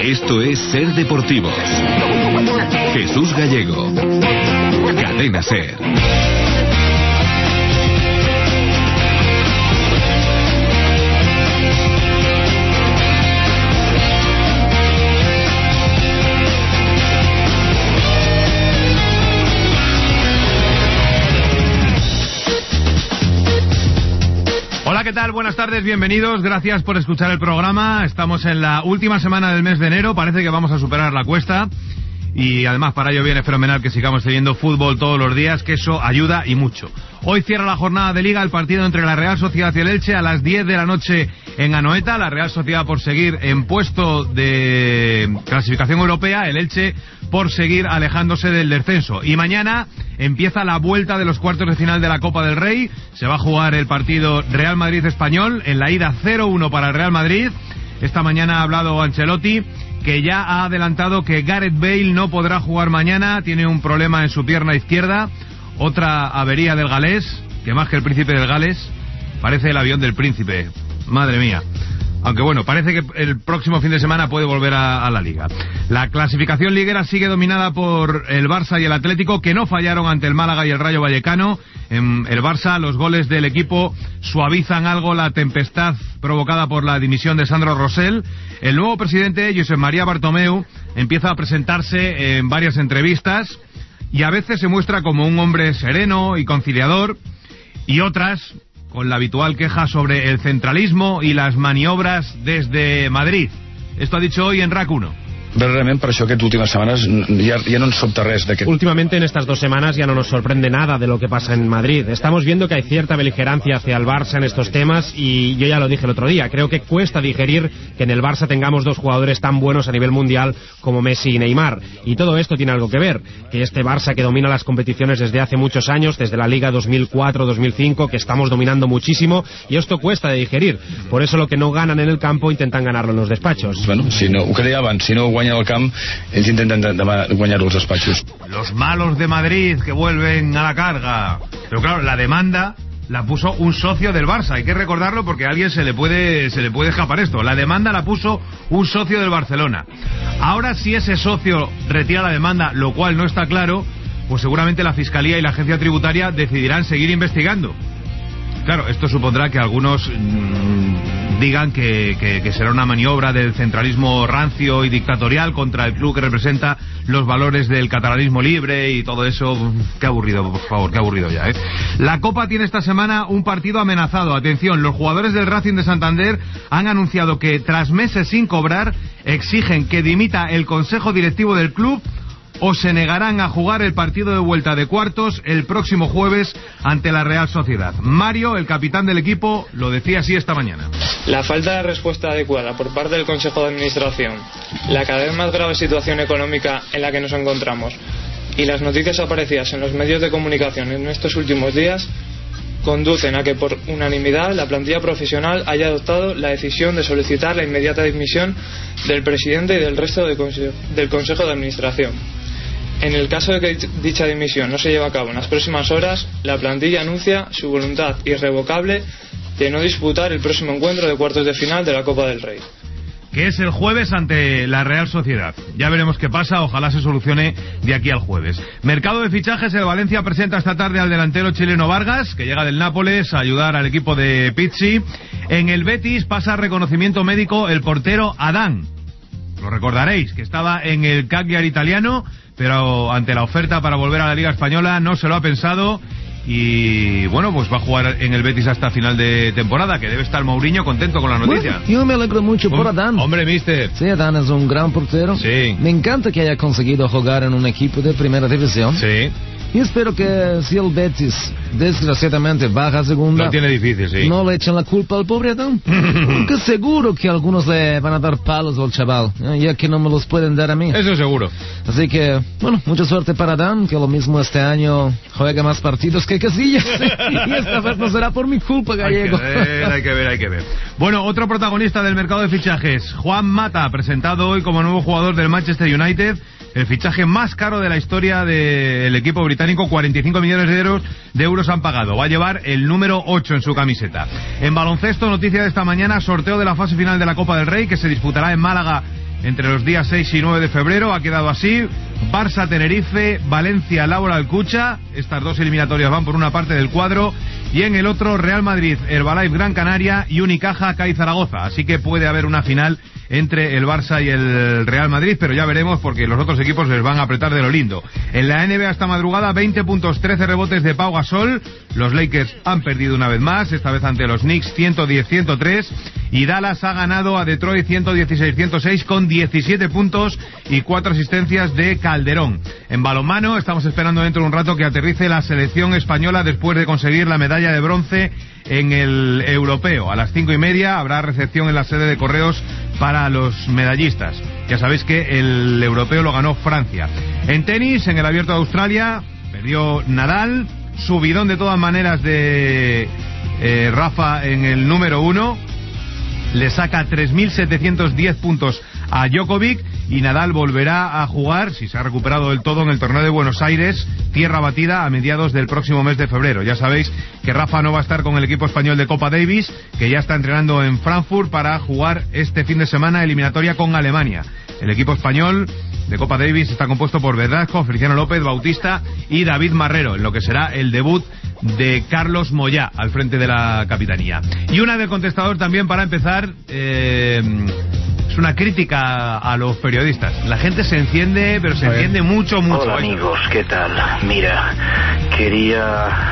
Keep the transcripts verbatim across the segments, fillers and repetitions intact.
Esto es Ser Deportivos. Jesús Gallego. Cadena Ser. Hola, ¿qué tal? Buenas tardes, bienvenidos, gracias por escuchar el programa. Estamos en la última semana del mes de enero, parece que vamos a superar la cuesta. Y además para ello viene fenomenal que sigamos teniendo fútbol todos los días, que eso ayuda y mucho. Hoy cierra la jornada de Liga el partido entre la Real Sociedad y el Elche a las diez de la noche en Anoeta. La Real Sociedad por seguir en puesto de clasificación europea, el Elche por seguir alejándose del descenso. Y mañana empieza la vuelta de los cuartos de final de la Copa del Rey. Se va a jugar el partido Real Madrid-Español, en la ida cero uno para el Real Madrid. Esta mañana ha hablado Ancelotti, que ya ha adelantado que Gareth Bale no podrá jugar mañana, tiene un problema en su pierna izquierda, otra avería del galés, que más que el príncipe del Gales, parece el avión del príncipe, madre mía. Aunque bueno, parece que el próximo fin de semana puede volver a, a la Liga. La clasificación liguera sigue dominada por el Barça y el Atlético, que no fallaron ante el Málaga y el Rayo Vallecano. En el Barça, los goles del equipo suavizan algo la tempestad provocada por la dimisión de Sandro Rosell. El nuevo presidente, Josep María Bartomeu, empieza a presentarse en varias entrevistas y a veces se muestra como un hombre sereno y conciliador, y otras con la habitual queja sobre el centralismo y las maniobras desde Madrid. Esto ha dicho hoy en RAC uno. Realmente, por eso que últimas semanas ya, ya no nos sobta res de que... Últimamente en estas dos semanas ya no nos sorprende nada de lo que pasa en Madrid. Estamos viendo que hay cierta beligerancia hacia el Barça en estos temas, y yo ya lo dije el otro día, creo que cuesta digerir que en el Barça tengamos dos jugadores tan buenos a nivel mundial como Messi y Neymar. Y todo esto tiene algo que ver, que este Barça que domina las competiciones desde hace muchos años, desde la Liga dos mil cuatro dos mil cinco, que estamos dominando muchísimo, y esto cuesta de digerir. Por eso lo que no ganan en el campo intentan ganarlo en los despachos. Bueno, si no, ho que deia abans, si no guanya el camp, ells intenten guanyar els despatxos. Los malos de Madrid que vuelven a la carga. Pero claro, la demanda la puso un socio del Barça, hay que recordarlo porque a alguien se le puede se le puede escapar esto. La demanda la puso un socio del Barcelona. Ahora, si ese socio retira la demanda, lo cual no está claro, pues seguramente la Fiscalía y la Agencia Tributaria decidirán seguir investigando. Claro, esto supondrá que algunos mmm, digan que, que, que será una maniobra del centralismo rancio y dictatorial contra el club que representa los valores del catalanismo libre y todo eso. Qué aburrido, por favor, qué aburrido ya, ¿eh? La Copa tiene esta semana un partido amenazado. Atención, los jugadores del Racing de Santander han anunciado que tras meses sin cobrar exigen que dimita el consejo directivo del club o se negarán a jugar el partido de vuelta de cuartos el próximo jueves ante la Real Sociedad. Mario, el capitán del equipo, lo decía así esta mañana. La falta de respuesta adecuada por parte del Consejo de Administración, la cada vez más grave situación económica en la que nos encontramos y las noticias aparecidas en los medios de comunicación en estos últimos días conducen a que por unanimidad la plantilla profesional haya adoptado la decisión de solicitar la inmediata dimisión del presidente y del resto de conse- del Consejo de Administración. En el caso de que dicha dimisión no se lleve a cabo en las próximas horas, la plantilla anuncia su voluntad irrevocable de no disputar el próximo encuentro de cuartos de final de la Copa del Rey, que es el jueves ante la Real Sociedad. Ya veremos qué pasa, ojalá se solucione de aquí al jueves. Mercado de fichajes, el Valencia presenta esta tarde al delantero chileno Vargas, que llega del Nápoles a ayudar al equipo de Pizzi. En el Betis pasa reconocimiento médico el portero Adán. Lo recordaréis, que estaba en el Cagliari italiano, pero ante la oferta para volver a la Liga Española no se lo ha pensado. Y bueno, pues va a jugar en el Betis hasta final de temporada, que debe estar Mourinho contento con la noticia. Bueno, yo me alegro mucho por Adán. Hombre, mister. Sí, Adán es un gran portero. Sí. Me encanta que haya conseguido jugar en un equipo de primera división. Sí. Y espero que si el Betis desgraciadamente baja a segunda, lo tiene difícil, sí, no le echen la culpa al pobre Adán. Porque seguro que algunos le van a dar palos al chaval, ya que no me los pueden dar a mí. Eso seguro. Así que, bueno, mucha suerte para Adán, que lo mismo este año juega más partidos que Casillas. Y esta vez no será por mi culpa, Gallego. Hay que ver, hay que ver, hay que ver. Bueno, otro protagonista del mercado de fichajes, Juan Mata, presentado hoy como nuevo jugador del Manchester United. El fichaje más caro de la historia del equipo británico, cuarenta y cinco millones de euros, de euros han pagado. Va a llevar el número ocho en su camiseta. En baloncesto, noticia de esta mañana, sorteo de la fase final de la Copa del Rey, que se disputará en Málaga entre los días seis y nueve de febrero. Ha quedado así: Barça-Tenerife, Valencia-Laura-Alcucha. Estas dos eliminatorias van por una parte del cuadro, y en el otro Real Madrid-Herbalife-Gran Canaria y Unicaja-Cádiz-Zaragoza. Así que puede haber una final entre el Barça y el Real Madrid, pero ya veremos, porque los otros equipos les van a apretar de lo lindo. En la N B A esta madrugada, veinte puntos, trece rebotes de Pau Gasol. Los Lakers han perdido una vez más, esta vez ante los Knicks, ciento diez a ciento tres, y Dallas ha ganado a Detroit ciento dieciséis a ciento seis con diecisiete puntos y cuatro asistencias de Calderón. En balonmano estamos esperando dentro de un rato que aterrice la selección española después de conseguir la medalla de bronce en el europeo. A las cinco y media habrá recepción en la sede de Correos para los medallistas. Ya sabéis que el europeo lo ganó Francia. En tenis, en el Abierto de Australia, perdió Nadal. Subidón de todas maneras de eh, Rafa en el número uno. Le saca tres mil setecientos diez puntos a Djokovic, y Nadal volverá a jugar, si se ha recuperado del todo, en el torneo de Buenos Aires, tierra batida, a mediados del próximo mes de febrero. Ya sabéis que Rafa no va a estar con el equipo español de Copa Davis, que ya está entrenando en Frankfurt para jugar este fin de semana eliminatoria con Alemania. El equipo español de Copa Davis está compuesto por Verdasco, Feliciano López, Bautista y David Marrero, en lo que será el debut de Carlos Moyá al frente de la capitanía. Y una del contestador también para empezar. eh, Es una crítica a los periodistas. La gente se enciende, pero se enciende mucho, mucho. Hola amigos, ¿qué tal? Mira, quería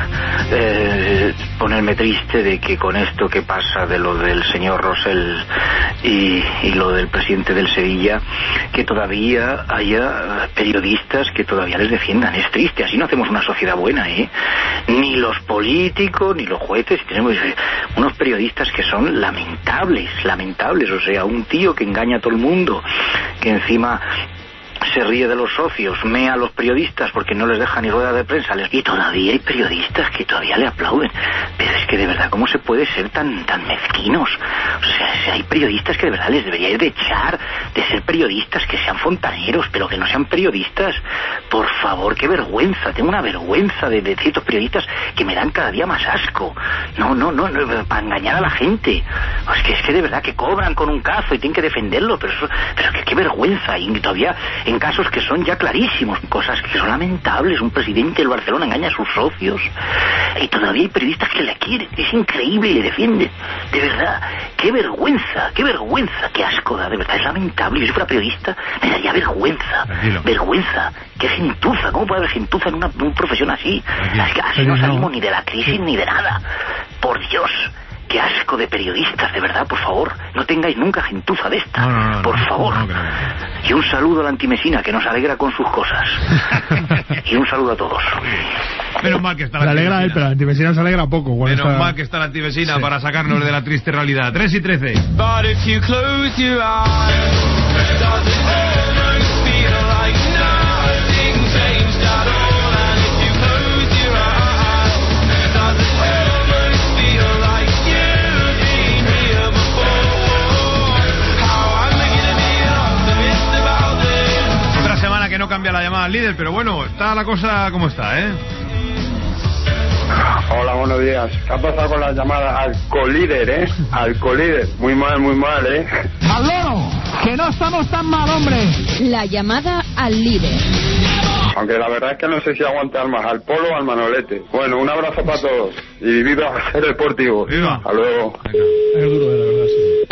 eh, ponerme triste de que con esto que pasa de lo del señor Rosell y, y lo del presidente del Sevilla, que todavía haya periodistas que todavía les defiendan. Es triste, así no hacemos una sociedad buena, ¿eh? Ni los políticos, ni los jueces. Tenemos unos periodistas que son lamentables, lamentables. O sea, un tío que engaña a todo el mundo, que encima se ríe de los socios, mea a los periodistas porque no les deja ni rueda de prensa, les... y todavía hay periodistas que todavía le aplauden. Pero es que de verdad, ¿cómo se puede ser tan tan mezquinos? O sea, si hay periodistas que de verdad les deberíais de echar de ser periodistas, que sean fontaneros, pero que no sean periodistas. Por favor, qué vergüenza, tengo una vergüenza de, de ciertos periodistas que me dan cada día más asco. No, no, no, no, para engañar a la gente. Es que es que de verdad que cobran con un cazo y tienen que defenderlo, pero eso, pero que qué vergüenza. Y todavía en casos que son ya clarísimos, cosas que son lamentables. Un presidente del Barcelona engaña a sus socios y todavía hay periodistas que le quieren. Es increíble y le defienden. De verdad, qué vergüenza, qué vergüenza, qué asco da, de verdad, es lamentable. Yo si fuera periodista me daría vergüenza. Tranquilo. Vergüenza, qué gentuza, ¿cómo puede haber gentuza en una, una profesión así? Es que así no salimos ni de la crisis ni de nada. Por Dios. Qué asco de periodistas, de verdad, por favor. No tengáis nunca gentuza de esta, no, no, no, por no, favor. No, no, no, no. Y un saludo a la antimesina, que nos alegra con sus cosas. Y un saludo a todos. Menos mal que está la se alegra él, pero la antimesina se alegra poco. Menos está... mal que está la antimesina sí. Para sacarnos de la triste realidad. tres y trece. But if you close your eyes, does it almost feel like nothing changed at all? And if you close your eyes, does it almost feel like you've been here before? How I'm gonna be optimist about this. Otra semana que no cambia la llamada al líder, pero bueno, está la cosa como está, ¿eh? Hola, buenos días. ¿Qué ha pasado con la llamada al colíder, eh? Al colíder. Muy mal, muy mal, eh. ¡Al loro! ¡Que no estamos tan mal, hombre! La llamada al líder. Aunque la verdad es que no sé si aguantar más, al Polo o al Manolete. Bueno, un abrazo para todos. Y viva a ser deportivo. Viva. Hasta luego. Es duro, de la verdad, sí.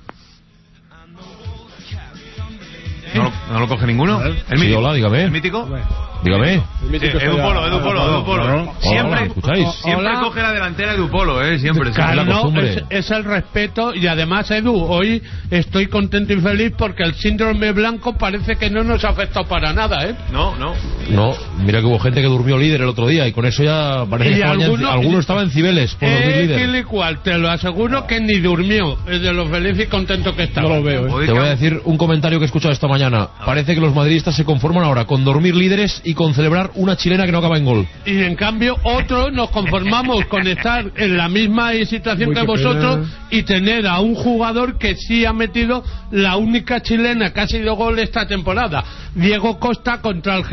¿No, ¿No lo coge ninguno? ¿El mítico? Sí, hola, dígame. ¿El mítico? Dígame. Sí, Edu Polo, Edu Polo, Edu Polo. Siempre, ¿escucháis? Siempre Hola. coge la delantera Edu Polo, eh, siempre. Claro, es la costumbre. es, es el respeto. Y además, Edu, hoy estoy contento y feliz porque el síndrome blanco parece que no nos ha afectado para nada, ¿eh? No, no. No, mira que hubo gente que durmió líder el otro día y con eso ya parece que alguno, alguno estaba en Cibeles por dormir eh, líder. y cual, te lo aseguro que ni durmió. Es de lo feliz y contento que estaba. No lo veo, ¿eh? Te voy a decir un comentario que he escuchado esta mañana. Parece que los madridistas se conforman ahora con dormir líderes y con celebrar una chilena que no acaba en gol. Y en cambio otros nos conformamos con estar en la misma situación Uy, que vosotros pena. Y tener a un jugador que sí ha metido la única chilena que ha sido gol esta temporada. Diego Costa contra el Getafe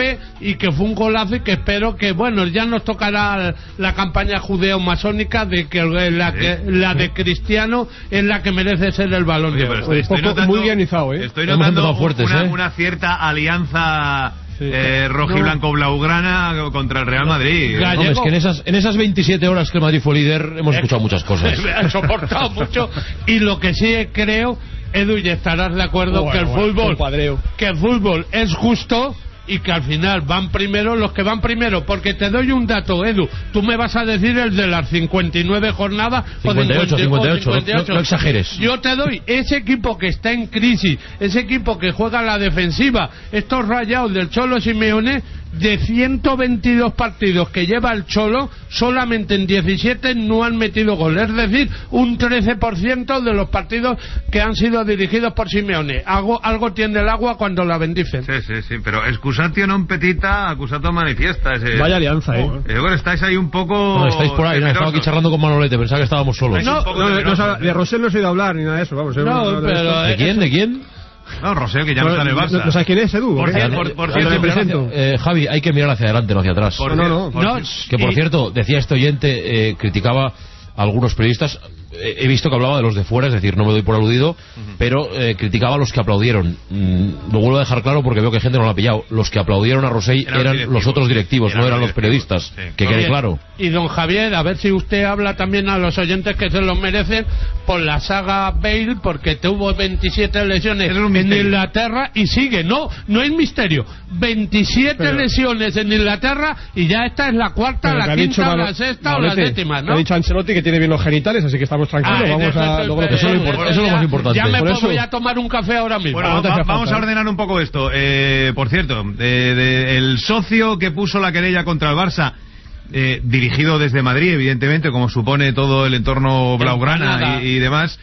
fe y que fue un golazo y que espero que, bueno, ya nos tocará la campaña judeo-masónica de que la, que la de Cristiano es la que merece ser el Balón de Oro. Estoy notando, muy guionizado, ¿eh? Estoy notando fuertes, una, ¿eh? una cierta alianza sí, eh, rojiblanco-blaugrana contra el Real Madrid. No, es que en esas, en esas veintisiete horas que el Madrid fue líder hemos escuchado muchas cosas. He soportado mucho. Y lo que sí creo, Edu, y estarás de acuerdo, bueno, que el bueno, fútbol que el fútbol es justo y que al final van primero los que van primero, porque te doy un dato, Edu, tú me vas a decir el de las cincuenta y nueve jornadas cincuenta y ocho, cincuenta y ocho, cincuenta y ocho. No, no exageres. Yo te doy ese equipo que está en crisis, ese equipo que juega a la defensiva, estos Rayados del Cholo Simeone, de ciento veintidós partidos que lleva el Cholo, solamente en diecisiete no han metido gol, es decir, un trece por ciento de los partidos que han sido dirigidos por Simeone. Algo, algo tiene el agua cuando la bendicen. Sí, sí, sí, pero excusatio non petita, accusato manifiesta. Ese... Vaya alianza, ¿eh? eh bueno, estáis ahí un poco... No, estáis por ahí, no, estaba aquí charlando con Manolete, pensaba que estábamos solos. No, no, no, no, de Rosell no se ha ido a hablar ni nada de eso, vamos. No, no, pero... ¿De quién? ¿De quién? No, Rosell, que ya no, no está en el Barça. ¿No sabes quién es, Edu? Por, cierto, por, por cierto, presento. Eh, Javi, hay que mirar hacia adelante, no hacia atrás. Por, no, no, por, no. Que por cierto, decía este oyente, eh, criticaba a algunos periodistas. Eh, he visto que hablaba de los de fuera, es decir, no me doy por aludido, uh-huh. pero eh, criticaba a los que aplaudieron. Mm, lo vuelvo a dejar claro porque veo que gente no lo ha pillado. Los que aplaudieron a Rosell eran, eran los otros directivos, eran no eran los periodistas. Sí. Que quede claro. Y don Javier, a ver si usted habla también a los oyentes que se lo merecen por la saga Bale, porque tuvo veintisiete lesiones en Inglaterra y sigue. No, no es misterio. veintisiete pero, lesiones en Inglaterra y ya esta es la cuarta, la quinta, Mano, la sexta Manolete, o la séptima, ¿no? Ha dicho Ancelotti que tiene bien los genitales, así que estamos tranquilos. Ah, vamos a, luego lo que eso, eso, eso es lo más importante. Ya me por pongo eso... a tomar un café ahora mismo. Bueno, va, vamos a ordenar un poco esto. Eh, por cierto, eh, de, el socio que puso la querella contra el Barça, eh, dirigido desde Madrid, evidentemente, como supone todo el entorno blaugrana y, y demás,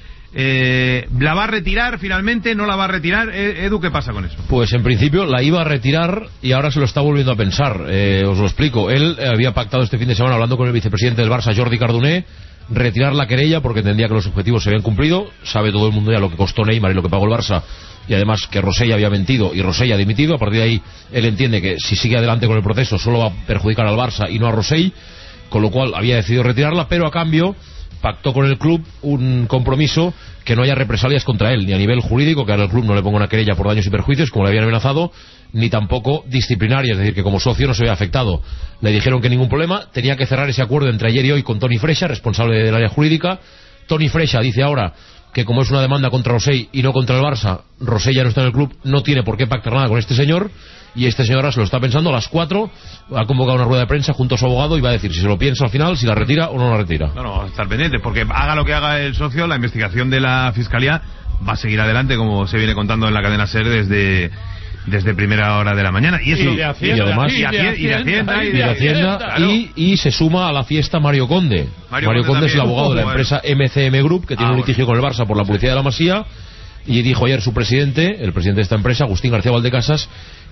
eh, ¿la va a retirar finalmente? ¿No la va a retirar? Edu, ¿qué pasa con eso? Pues en principio la iba a retirar y ahora se lo está volviendo a pensar. Eh, os lo explico. Él había pactado este fin de semana, hablando con el vicepresidente del Barça, Jordi Cardoné, retirar la querella porque entendía que los objetivos se habían cumplido. Sabe todo el mundo ya lo que costó Neymar y lo que pagó el Barça, y además que Rosell había mentido y Rosell ha dimitido. A partir de ahí él entiende que si sigue adelante con el proceso solo va a perjudicar al Barça y no a Rosell, con lo cual había decidido retirarla, pero a cambio pactó con el club un compromiso que no haya represalias contra él, ni a nivel jurídico, que ahora el club no le ponga una querella por daños y perjuicios como le habían amenazado, ni tampoco disciplinaria, es decir, que como socio no se vea afectado. Le dijeron que ningún problema, tenía que cerrar ese acuerdo entre ayer y hoy con Toni Freixa, responsable del área jurídica. Toni Freixa dice ahora que como es una demanda contra Rosell y no contra el Barça, Rosell ya no está en el club, no tiene por qué pactar nada con este señor, y este señor ahora se lo está pensando. A las cuatro ha convocado una rueda de prensa junto a su abogado y va a decir si se lo piensa al final, si la retira o no la retira. No, no, va a estar pendiente, porque haga lo que haga el socio, la investigación de la Fiscalía va a seguir adelante, como se viene contando en la cadena SER desde... desde primera hora de la mañana y eso y, de Hacienda, y además y de Hacienda, y de Hacienda, y, de Hacienda, claro. y, y se suma a la fiesta Mario Conde. Mario, Mario Conde, Conde es el abogado de la bueno. empresa M C M Group, que tiene ah, un litigio bueno. con el Barça por la publicidad de la Masía, y dijo ayer su presidente, el presidente de esta empresa, Agustín García Valdecasas,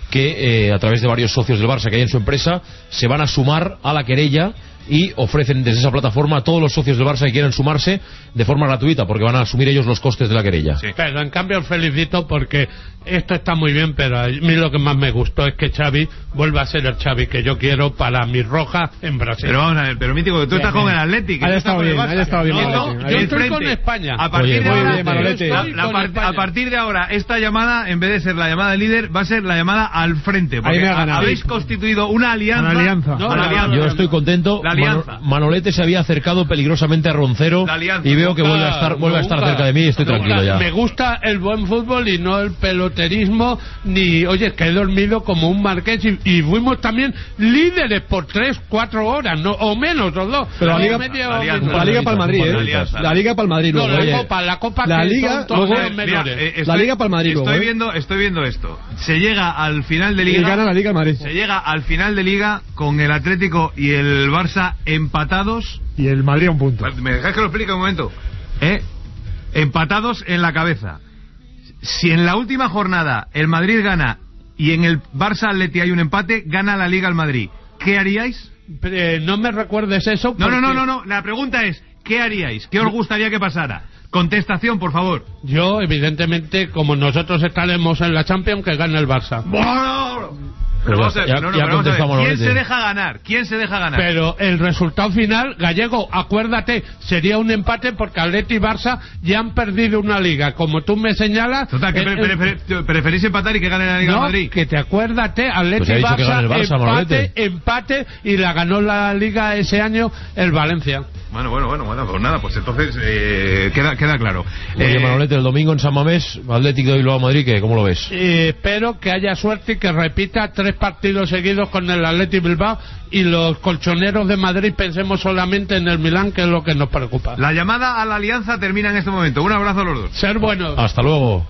que eh, a través de varios socios del Barça que hay en su empresa se van a sumar a la querella y ofrecen desde esa plataforma a todos los socios del Barça que quieran sumarse de forma gratuita, porque van a asumir ellos los costes de la querella. Sí. Pero en cambio os felicito porque esto está muy bien, pero a mí lo que más me gustó es que Xavi vuelva a ser el Xavi que yo quiero para mi roja en Brasil. Pero vamos a ver, pero Mítico, que tú estás con el Atlético. Haya estado bien, haya estado bien. No, no, yo estoy con España. A partir Oye, de ahora, bien, Manolete. la, la part, a partir de ahora, esta llamada, en vez de ser la llamada del líder, va a ser la llamada al frente. Porque habéis constituido una alianza. Una alianza. No, una alianza. Yo estoy contento. La alianza. Mano, Manolete se había acercado peligrosamente a Roncero y veo que vuelve a estar, vuelve a estar cerca de mí y estoy tranquilo ya. Me gusta el buen fútbol y no el peloterismo, ni, oye, que he dormido como un marqués y, y fuimos también líderes por tres, cuatro horas, no, o menos, o dos. Pero la Liga, alianza, la Liga para el Madrid, ¿eh? La Liga para el Madrid, no, luego. la Copa, la Copa la que Liga, son luego, mira, eh, estoy, la Liga para el Madrid, estoy luego, ¿eh? viendo, estoy viendo esto. Se llega al final de Liga. Y gana la Liga Madrid. Se llega al final de Liga con el Atlético y el Barça empatados. Y el Madrid a un punto. ¿Me dejáis que lo explique un momento? ¿Eh? Empatados en la cabeza. Si en la última jornada el Madrid gana y en el Barça Atleti hay un empate, gana la Liga al Madrid, ¿qué haríais? Eh, no me recuerdes eso. No, no, no, no, no. La pregunta es, ¿qué haríais? ¿Qué os gustaría que pasara? Contestación, por favor. Yo, evidentemente, como nosotros estaremos en la Champions, que gane el Barça. Bueno, Pero Pues vamos a ver, ya- no, no, ya pero vamos a ver, contestamos, ¿quién Manolete. se deja ganar? ¿Quién se deja ganar? Pero el resultado final, Gallego, acuérdate, sería un empate porque Atleti y Barça ya han perdido una liga. Como tú me señalas... Total, que el- pre- el- pre- pre- preferís empatar y que gane la Liga no, de Madrid. que te acuérdate, Atleti Pues ya ha y dicho que Barça, gane el Barça, empate, Manolete. empate, y la ganó la liga ese año el Valencia. Bueno, bueno, bueno, bueno, pues nada, pues entonces eh, queda, queda claro. Oye, Eh, Manolete, el domingo en San Mamés, Atlético de Bilbao Madrid, ¿qué? ¿Cómo lo ves? Eh, espero que haya suerte y que repita tres partidos seguidos con el Atleti Bilbao y los colchoneros de Madrid pensemos solamente en el Milán, que es lo que nos preocupa. La llamada a la alianza termina en este momento. Un abrazo a los dos. Ser buenos. Hasta luego.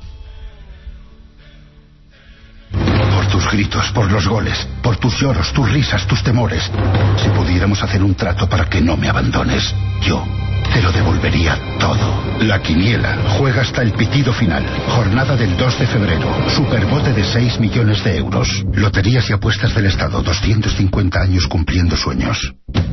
Por tus gritos, por los goles, por tus lloros, tus risas, tus temores. Si pudiéramos hacer un trato para que no me abandones, yo te lo devolvería todo. La Quiniela juega hasta el pitido final. Jornada del dos de febrero. Superbote de seis millones de euros. Loterías y apuestas del Estado. doscientos cincuenta años cumpliendo sueños.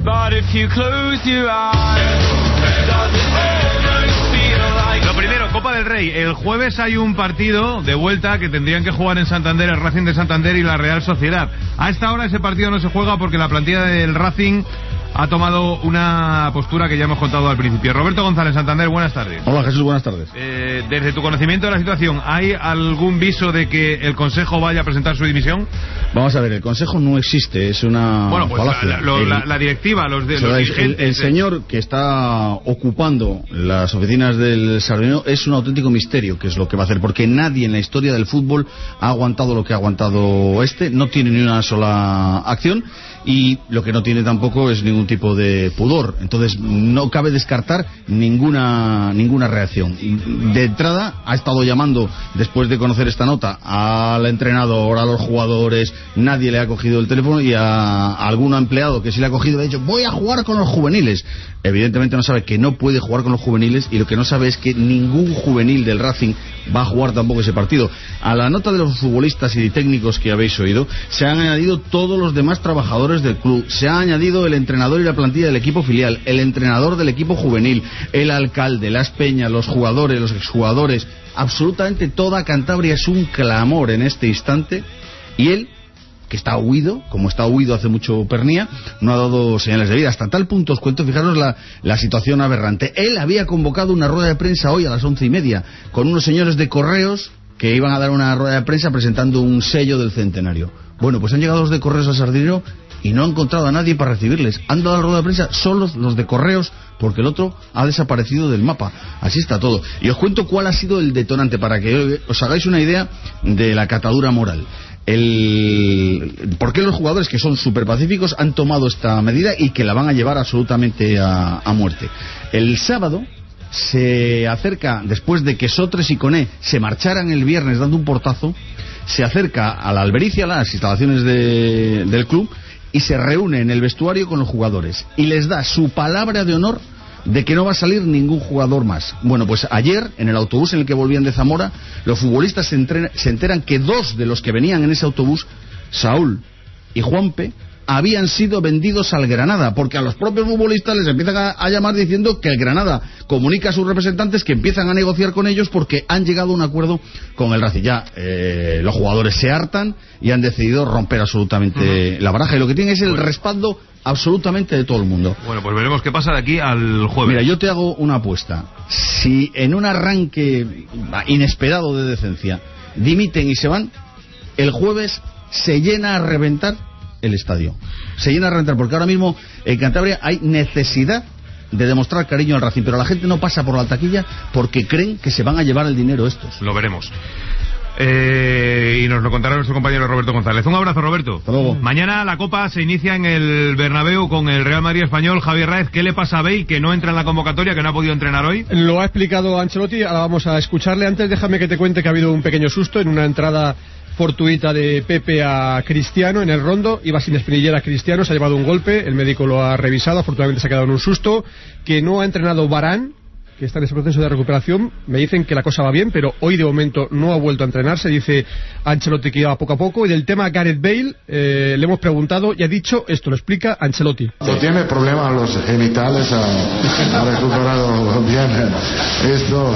Lo primero, Copa del Rey. El jueves hay un partido de vuelta que tendrían que jugar en Santander, el Racing de Santander y la Real Sociedad. A esta hora ese partido no se juega porque la plantilla del Racing ha tomado una postura que ya hemos contado al principio. Roberto González, Santander, buenas tardes. Hola Jesús, buenas tardes. Eh, desde tu conocimiento de la situación, ¿hay algún viso de que el Consejo vaya a presentar su dimisión? Vamos a ver, el Consejo no existe, es una Bueno, pues falacia. la, lo- El- la- la directiva, los, de, o sea, los el, dirigentes... el señor que está ocupando las oficinas del Sardinero es un auténtico misterio qué es lo que va a hacer, porque nadie en la historia del fútbol ha aguantado lo que ha aguantado este, no tiene ni una sola acción y lo que no tiene tampoco es ningún tipo de pudor, entonces no cabe descartar ninguna ninguna reacción. De entrada ha estado llamando, después de conocer esta nota, al entrenador, a los jugadores, nadie le ha cogido el teléfono y a, a algún empleado que sí le ha cogido le ha dicho voy a jugar con los juveniles. Evidentemente no sabe que no puede jugar con los juveniles y lo que no sabe es que ningún juvenil del Racing va a jugar tampoco ese partido. A la nota de los futbolistas y técnicos que habéis oído se han añadido todos los demás trabajadores del club, se ha añadido el entrenador y la plantilla del equipo filial, el entrenador del equipo juvenil, el alcalde, las peñas, los jugadores, los exjugadores, absolutamente toda Cantabria es un clamor en este instante y él, que está huido, como está huido hace mucho Pernía, no ha dado señales de vida. Hasta tal punto os cuento, fijaros la, la situación aberrante. Él había convocado una rueda de prensa hoy a las once y media con unos señores de Correos que iban a dar una rueda de prensa presentando un sello del centenario. Bueno, pues han llegado los de Correos al Sardinero y no han encontrado a nadie para recibirles. Han dado la rueda de prensa solos los de Correos porque el otro ha desaparecido del mapa. Así está todo. Y os cuento cuál ha sido el detonante para que os hagáis una idea de la catadura moral. El... ¿Por qué los jugadores, que son súper pacíficos, han tomado esta medida y que la van a llevar absolutamente a, a muerte? El sábado se acerca, después de que Sotres y Coné se marcharan el viernes dando un portazo, se acerca a la albericia, a las instalaciones de, del club, y se reúne en el vestuario con los jugadores y les da su palabra de honor de que no va a salir ningún jugador más. Bueno, pues ayer, en el autobús en el que volvían de Zamora, los futbolistas se, entren- se enteran que dos de los que venían en ese autobús, Saúl y Juanpe, habían sido vendidos al Granada, porque a los propios futbolistas les empiezan a, a llamar diciendo que el Granada comunica a sus representantes que empiezan a negociar con ellos porque han llegado a un acuerdo con el Racing. Ya eh, los jugadores se hartan y han decidido romper absolutamente uh-huh. la baraja, y lo que tienen es el bueno. respaldo absolutamente de todo el mundo. Bueno, pues veremos qué pasa de aquí al jueves. Mira, yo te hago una apuesta. Si en un arranque inesperado de decencia dimiten y se van, el jueves se llena a reventar el estadio. Se llena a reventar, porque ahora mismo en Cantabria hay necesidad de demostrar cariño al Racing, pero la gente no pasa por la taquilla porque creen que se van a llevar el dinero estos. Lo veremos. Eh, y nos lo contará nuestro compañero Roberto González. Un abrazo, Roberto. Hasta luego. Mañana la Copa se inicia en el Bernabéu con el Real Madrid Español. Javier Raez, ¿qué le pasa a Bale, que no entra en la convocatoria, que no ha podido entrenar hoy? Lo ha explicado Ancelotti, ahora vamos a escucharle. Antes déjame que te cuente que ha habido un pequeño susto en una entrada fortuita de Pepe a Cristiano en el Rondo. Iba sin espinillera Cristiano, se ha llevado un golpe, el médico lo ha revisado, afortunadamente se ha quedado en un susto. Que no ha entrenado Varane, que está en ese proceso de recuperación. Me dicen que la cosa va bien, pero hoy de momento no ha vuelto a entrenarse. Dice Ancelotti que iba poco a poco. Y del tema Gareth Bale, eh, le hemos preguntado y ha dicho esto, lo explica Ancelotti. No tiene problema los genitales, ha, ha recuperado bien esto.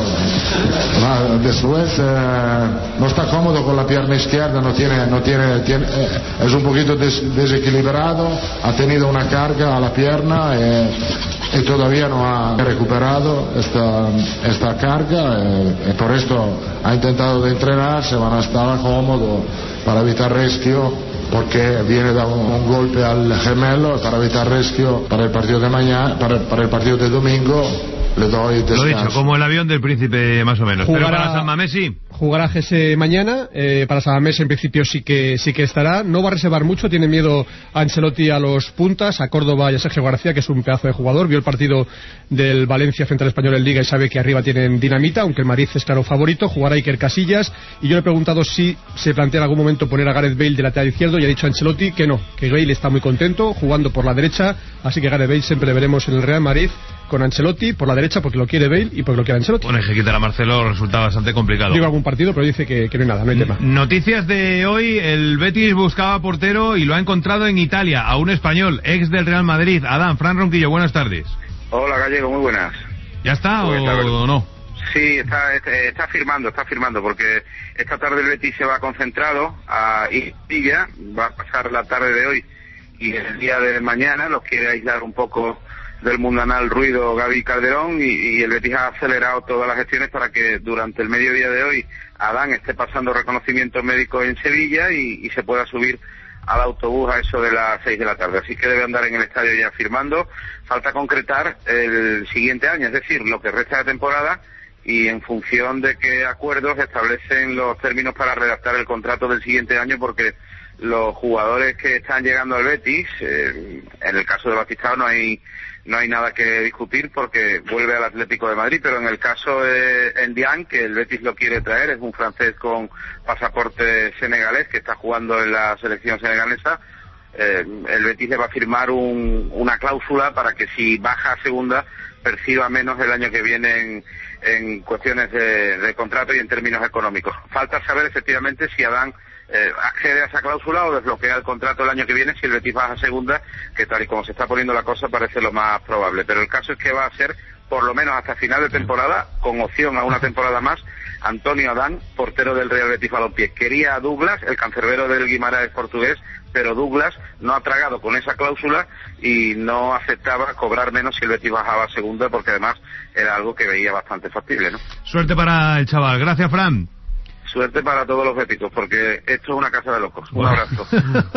Ma después eh, no está cómodo con la pierna izquierda, no tiene, no tiene, tiene eh, es un poquito des, desequilibrado, ha tenido una carga a la pierna eh, y todavía no ha recuperado esta, esta carga eh, y por esto ha intentado de entrenarse, ma no estaba cómodo para evitar riesgo, porque viene da un, un golpe al gemelo, para evitar riesgo para el partido de mañana, para, para el partido de domingo le doy descanso. Lo dicho, como el avión del príncipe más o menos. Jugará, pero para San Mamesi jugará G S mañana, eh, para San Mamés en principio sí que sí que estará. No va a reservar mucho, tiene miedo a Ancelotti a los puntas, a Córdoba y a Sergio García, que es un pedazo de jugador. Vio el partido del Valencia frente al Español en Liga y sabe que arriba tienen dinamita, aunque el Madrid es claro favorito. Jugará Iker Casillas, y yo le he preguntado si se plantea en algún momento poner a Gareth Bale de lateral izquierdo, y ha dicho Ancelotti que no, que Bale está muy contento jugando por la derecha, así que Gareth Bale siempre le veremos en el Real Madrid con Ancelotti por la derecha, porque lo quiere Bale y porque lo quiere Ancelotti. Bueno, es que quitar a Marcelo resulta bastante complicado. Digo algún partido, pero dice que, que no hay nada, no hay tema. Noticias de hoy: el Betis buscaba portero y lo ha encontrado en Italia, a un español, ex del Real Madrid. Adán, Fran Ronquillo, buenas tardes. Hola, Gallego, muy buenas. ¿Ya está o, o no? Sí, está, está firmando, está firmando, porque esta tarde el Betis se va concentrado a Sevilla, va a pasar la tarde de hoy y el día de mañana, los quiere aislar un poco del mundanal ruido Gaby Calderón, y, y el Betis ha acelerado todas las gestiones para que durante el mediodía de hoy Adán esté pasando reconocimiento médico en Sevilla y, y se pueda subir al autobús a eso de las seis de la tarde, así que debe andar en el estadio ya firmando. Falta concretar el siguiente año, es decir, lo que resta de temporada, y en función de qué acuerdos establecen los términos para redactar el contrato del siguiente año, porque los jugadores que están llegando al Betis, eh, en el caso de Batistao no hay no hay nada que discutir porque vuelve al Atlético de Madrid, pero en el caso de Ndiaye, que el Betis lo quiere traer, es un francés con pasaporte senegalés que está jugando en la selección senegalesa, eh, el Betis le va a firmar un, una cláusula para que si baja a segunda perciba menos el año que viene en, en cuestiones de, de contrato y en términos económicos. Falta saber efectivamente si Adán Eh, accede a esa cláusula o desbloquea el contrato el año que viene si el Betis baja a segunda, que tal y como se está poniendo la cosa parece lo más probable, pero el caso es que va a ser por lo menos hasta final de temporada, con opción a una temporada más, Antonio Adán, portero del Real Betis Balompié. Quería a Douglas, el cancerbero del Guimaraes portugués, pero Douglas no ha tragado con esa cláusula y no aceptaba cobrar menos si el Betis bajaba a segunda, porque además era algo que veía bastante factible, ¿no? Suerte para el chaval. Gracias, Fran. Suerte para todos los béticos, porque esto es una casa de locos. Un abrazo.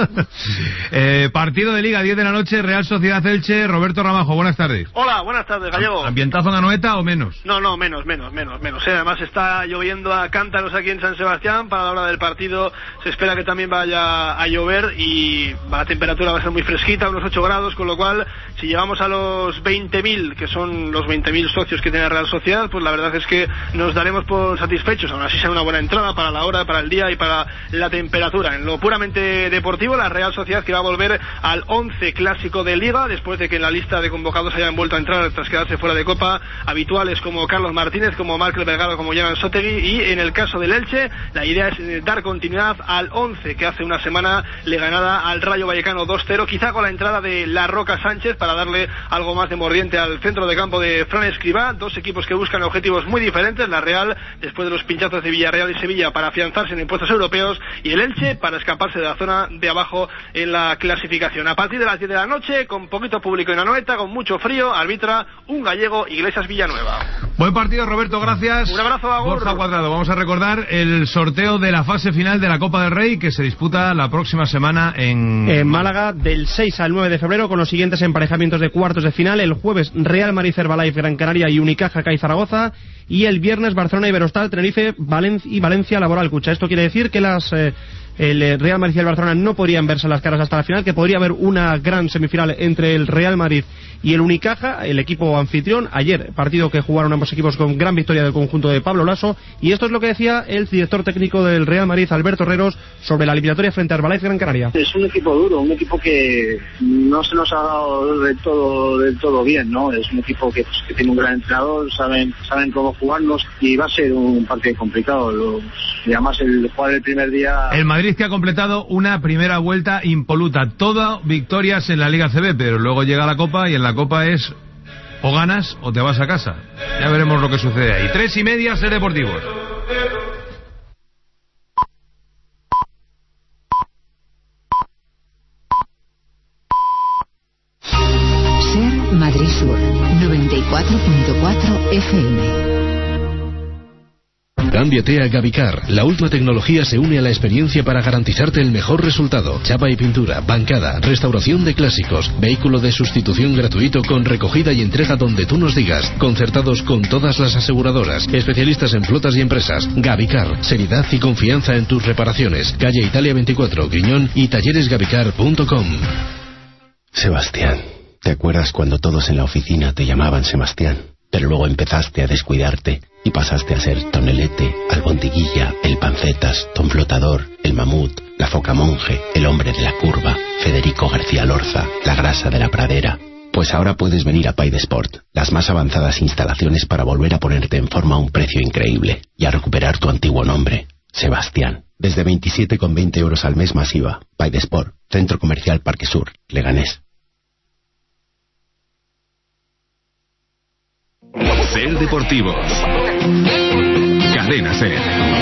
eh, partido de Liga, diez de la noche, Real Sociedad Elche. Roberto Ramajo, buenas tardes. Hola, buenas tardes, Gallego. ¿Ambientazo en Anoeta o menos? No, no, menos, menos, menos, menos. Eh, además está lloviendo a cántaros aquí en San Sebastián. Para la hora del partido se espera que también vaya a llover y la temperatura va a ser muy fresquita, unos ocho grados, con lo cual, si llevamos a los veinte mil, que son los veinte mil socios que tiene Real Sociedad, pues la verdad es que nos daremos por satisfechos. Aún así será una buena entrada para la hora, para el día y para la temperatura. En lo puramente deportivo, la Real Sociedad, que va a volver al once clásico de Liga, después de que en la lista de convocados hayan vuelto a entrar tras quedarse fuera de Copa habituales como Carlos Martínez, como Markel Vergara, como Jan Sotegui, y en el caso del Elche la idea es dar continuidad al once que hace una semana le ganaba al Rayo Vallecano dos cero, quizá con la entrada de La Roca Sánchez para darle algo más de mordiente al centro de campo de Fran Escribá. Dos equipos que buscan objetivos muy diferentes, la Real después de los pinchazos de Villarreal y Sevilla para afianzarse en impuestos europeos, y el Elche para escaparse de la zona de abajo en la clasificación. A partir de las diez de la noche, con poquito público en Anoeta, con mucho frío, arbitra un gallego, Iglesias Villanueva. Buen partido, Roberto, gracias. Un abrazo, Agur. Borja Cuadrado. Vamos a recordar el sorteo de la fase final de la Copa del Rey, que se disputa la próxima semana en... en Málaga, del seis al nueve de febrero, con los siguientes emparejamientos de cuartos de final. El jueves, Real Madrid Herbalife Gran Canaria y Unicaja C A I Zaragoza, y el viernes Barcelona Iberostar Tenerife Valencia y Valencia Laboral Cucha. Esto quiere decir que las eh, el Real Madrid y el Barcelona no podrían verse las caras hasta la final, que podría haber una gran semifinal entre el Real Madrid y el Unicaja, el equipo anfitrión. Ayer, partido que jugaron ambos equipos con gran victoria del conjunto de Pablo Laso, y esto es lo que decía el director técnico del Real Madrid, Alberto Herreros, sobre la eliminatoria frente a Herbalife Gran Canaria. Es un equipo duro, un equipo que no se nos ha dado del todo del todo bien, ¿no? Es un equipo que, pues, que tiene un gran entrenador, saben saben cómo jugarnos, y va a ser un partido complicado. Los, y además el jugar el primer día... El Madrid que ha completado una primera vuelta impoluta, todo victorias en la Liga C B, pero luego llega la Copa, y en la Copa es o ganas o te vas a casa. Ya veremos lo que sucede ahí. Tres y media, Ser Deportivos. Ser Madrid Sur, noventa y cuatro punto cuatro F M. Cámbiate a Gavicar. La última tecnología se une a la experiencia para garantizarte el mejor resultado. Chapa y pintura, bancada, restauración de clásicos, vehículo de sustitución gratuito con recogida y entrega donde tú nos digas. Concertados con todas las aseguradoras, especialistas en flotas y empresas. Gavicar, seriedad y confianza en tus reparaciones. Calle Italia veinticuatro, Griñón y talleres gavicar punto com. Sebastián, ¿te acuerdas cuando todos en la oficina te llamaban Sebastián? Pero luego empezaste a descuidarte y pasaste a ser Tonelete, Albondiguilla, el Pancetas, Don Flotador, el Mamut, la Foca Monje, el Hombre de la Curva, Federico García Lorza, la Grasa de la Pradera. Pues ahora puedes venir a Paidesport, las más avanzadas instalaciones para volver a ponerte en forma a un precio increíble y a recuperar tu antiguo nombre, Sebastián. Desde veintisiete con veinte euros al mes más I V A. Paidesport, Centro Comercial Parque Sur, Leganés. Ser Deportivos. Cadena Ser.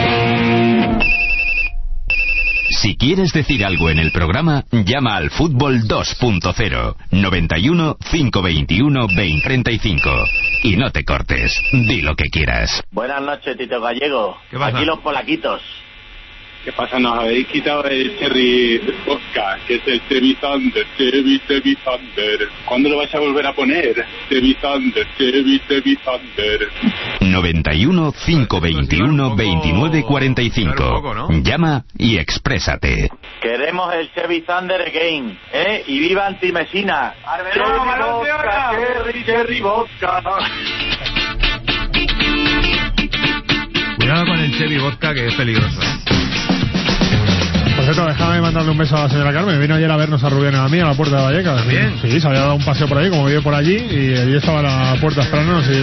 Si quieres decir algo en el programa, llama al Fútbol dos punto cero, noventa y uno, cinco veintiuno, veinte treinta y cinco. Y no te cortes, di lo que quieras. Buenas noches, Tito Gallego. ¿Qué pasa? Aquí los polaquitos. ¿Qué pasa? Nos habéis quitado el Cherry Vodka, que es el Chevy Thunder, Chevy, Chevy Thunder. ¿Cuándo lo vais a volver a poner? Chevy Thunder, Chevy, Chevy Thunder. noventa y uno, cinco veintiuno, veintinueve cuarenta y cinco. Llama y exprésate. Queremos el Chevy Thunder again, ¿eh? Y viva Antimesina. Cherry Vodka, Cherry, Cherry Vodka. Cuidado con el Chevy Vodka, que es peligroso, ¿eh? Por cierto, déjame mandarle un beso a la señora Carmen. Vino ayer a vernos a Rubén y a mí a la Puerta de Vallecas. Bien. Sí, se había dado un paseo por ahí, como vive por allí, y allí estaba la puerta esperándonos. Y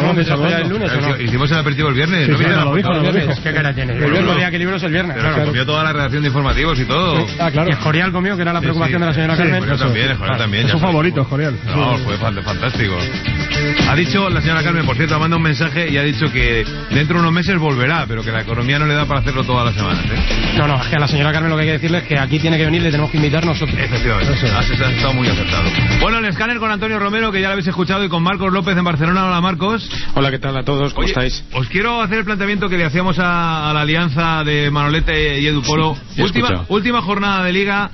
el lunes, ¿o no? Hicimos el aperitivo el viernes. Sí, ¿no? sí, Mira, lo dijo, lo dijo. ¿Qué cara tiene? El mismo día que libros el viernes. Pero Claro. se comió toda la redacción de informativos y todo. Sí. Ah, claro. Y Escorial comió, que era la preocupación Sí, sí. de la señora Sí, Carmen. Escorial también, Escorial también. Es ya su sabes. favorito, Escorial. No, fue fan- fantástico. Ha dicho la señora Carmen, por cierto, ha mandado un mensaje y ha dicho que dentro de unos meses volverá, pero que la economía no le da para hacerlo todas las semanas, ¿eh? No, no, es que a la señora Carmen lo que hay que decirle es que aquí tiene que venir, le tenemos que invitar nosotros. Efectivamente, has, has estado muy acertado. Bueno, el escáner con Antonio Romero, que ya lo habéis escuchado, y con Marcos López en Barcelona. Hola, Marcos. Hola, ¿qué tal a todos? ¿Cómo Oye, estáis? Os quiero hacer el planteamiento que le hacíamos a, a la alianza de Manolete y Edu Polo. Sí, he última, escuchado. última jornada de Liga.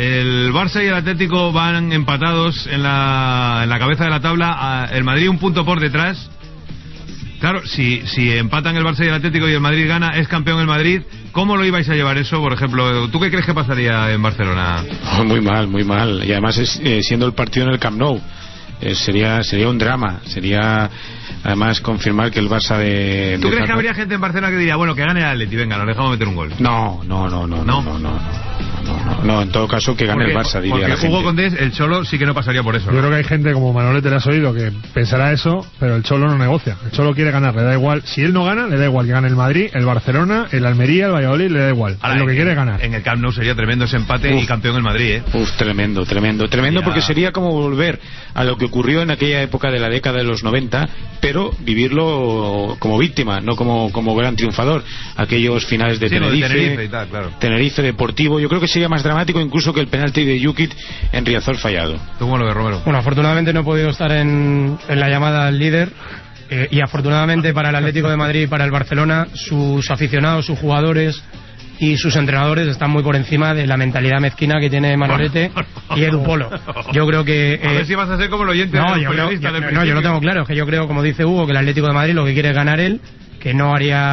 El Barça y el Atlético van empatados en la, en la cabeza de la tabla. El Madrid un punto por detrás. Claro, si, si empatan el Barça y el Atlético y el Madrid gana, es campeón el Madrid. ¿Cómo lo ibais a llevar eso, por ejemplo? ¿Tú qué crees que pasaría en Barcelona? Oh, muy mal, muy mal. Y además es, eh, siendo el partido en el Camp Nou, eh, sería sería un drama. Sería además confirmar que el Barça de... ¿Tú de crees que Zlatan- habría gente en Barcelona que diría, bueno, que gane el Atleti, venga, nos dejamos meter un gol? No, no, no, no, no, no, no, no, no, no, en todo caso que gane Porque- el Barça, diría Porque la jugó gente. con Des, el Cholo sí que no pasaría por eso, Yo ¿no? creo que hay gente como Manolete, le has oído, que pensará eso, pero el Cholo no negocia. El Cholo quiere ganar, le da igual. Si él no gana, le da igual que gane el Madrid, el Barcelona, el Almería, el Valladolid, le da igual. Ahora, lo que en- quiere es ganar. En el Camp Nou sería tremendo ese empate Uf. y campeón el Madrid, ¿eh? Uf, tremendo, tremendo, tremendo, Ya. porque sería como volver a lo que ocurrió en aquella época de la década de los noventa, pero vivirlo como víctima, no como, como gran triunfador. Aquellos finales de Sí, lo de Tenerife, Tenerife y tal, claro. Tenerife Deportivo, yo creo que sería más dramático incluso que el penalti de Jukic en Riazor fallado. ¿Tú cómo lo ves, Romero? Bueno, afortunadamente no he podido estar en, en la llamada al líder. Eh, y afortunadamente para el Atlético de Madrid y para el Barcelona, sus aficionados, sus jugadores y sus entrenadores están muy por encima de la mentalidad mezquina que tiene Manolete y Edu Polo. Yo creo que... A eh, ver si vas a ser como el oyente no, de los yo, creo- periodistas yo- del no, yo lo principio. tengo claro, es que yo creo, como dice Hugo, que el Atlético de Madrid lo que quiere es ganar él, que no haría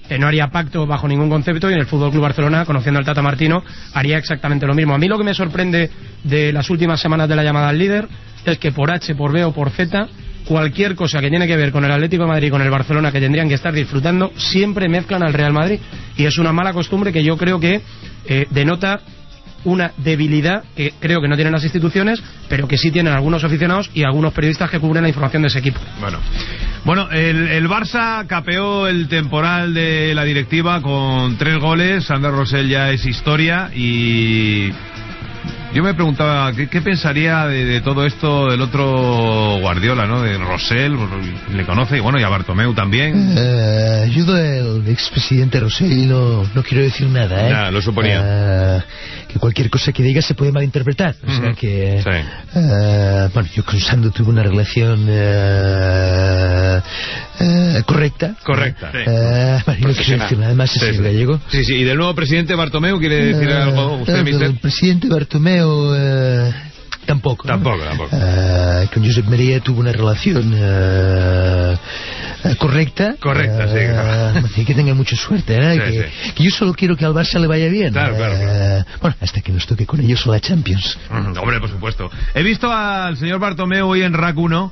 eh, no haría pacto bajo ningún concepto, y en el Fútbol Club Barcelona, conociendo al Tata Martino, haría exactamente lo mismo. A mí lo que me sorprende de las últimas semanas de la llamada al líder es que por H, por B o por Z, cualquier cosa que tiene que ver con el Atlético de Madrid y con el Barcelona, que tendrían que estar disfrutando, siempre mezclan al Real Madrid, y es una mala costumbre que yo creo que eh, denota una debilidad que creo que no tienen las instituciones, pero que sí tienen algunos aficionados y algunos periodistas que cubren la información de ese equipo. Bueno, bueno el, el Barça capeó el temporal de la directiva con tres goles. Sandro Rosell ya es historia, y yo me preguntaba qué, qué pensaría de, de todo esto del otro Guardiola, ¿no? De Rosell, le conoce, y bueno, y a Bartomeu también. Uh, yo del expresidente Rosell no, no quiero decir nada, ¿eh? Ya, lo suponía. Uh, que cualquier cosa que diga se puede malinterpretar. O sea uh-huh. que... Sí. Uh, bueno, yo con Sandro tuve una relación uh, uh, correcta. Correcta. Uh, Sí. Uh, bueno, no quiero decir nada más, Sí, es sí. gallego. Sí, sí, y del nuevo presidente Bartomeu, ¿quiere decir Uh, algo usted, uh, mister? El presidente Bartomeu... Uh, Tampoco. Tampoco, ¿no? tampoco. Uh, con Josep María tuvo una relación uh, uh, correcta. Correcta, uh, sí. Claro. Uh, que tenga mucha suerte, ¿eh? Sí, que, sí. que yo solo quiero que al Barça le vaya bien. Claro, claro, claro. Uh, bueno, hasta que nos toque con ellos la Champions. Mm, hombre, por supuesto. He visto al señor Bartomeu hoy en R A C uno.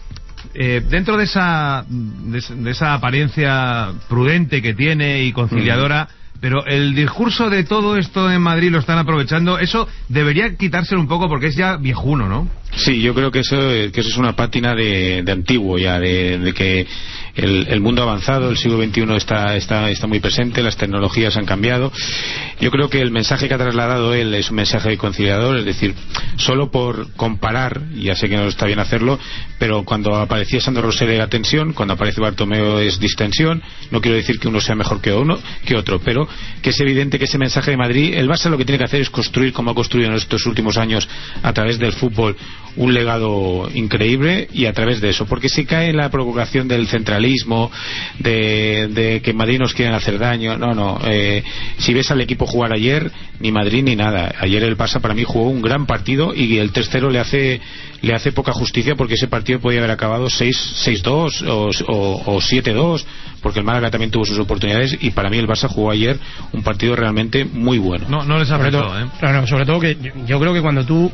Eh, dentro de esa, de, de esa apariencia prudente que tiene y conciliadora, mm. pero el discurso de todo esto en Madrid lo están aprovechando. Eso debería quitárselo un poco porque es ya viejuno, ¿no? Sí, yo creo que eso, que eso es una pátina de, de antiguo ya, de, de que el, el mundo ha avanzado, el siglo veintiuno está, está, está muy presente, las tecnologías han cambiado. Yo creo que el mensaje que ha trasladado él es un mensaje conciliador, es decir, solo por comparar, ya sé que no está bien hacerlo, pero cuando aparecía Sandro Rosell era tensión, cuando aparece Bartomeu es distensión. No quiero decir que uno sea mejor que uno que otro, pero que es evidente que ese mensaje de Madrid, el Barça lo que tiene que hacer es construir, como ha construido en estos últimos años a través del fútbol, un legado increíble, y a través de eso, porque si cae en la provocación del centralismo, de, de que en Madrid nos quieren hacer daño, no, no, eh, si ves al equipo jugar ayer, ni Madrid ni nada. Ayer el Barça para mí jugó un gran partido, y el tres cero le hace le hace poca justicia, porque ese partido podía haber acabado seis dos o, o, o siete dos, porque el Málaga también tuvo sus oportunidades, y para mí el Barça jugó ayer un partido realmente muy bueno. No, no les afectó, sobre todo, ¿eh? Claro, sobre todo que yo, yo creo que cuando tú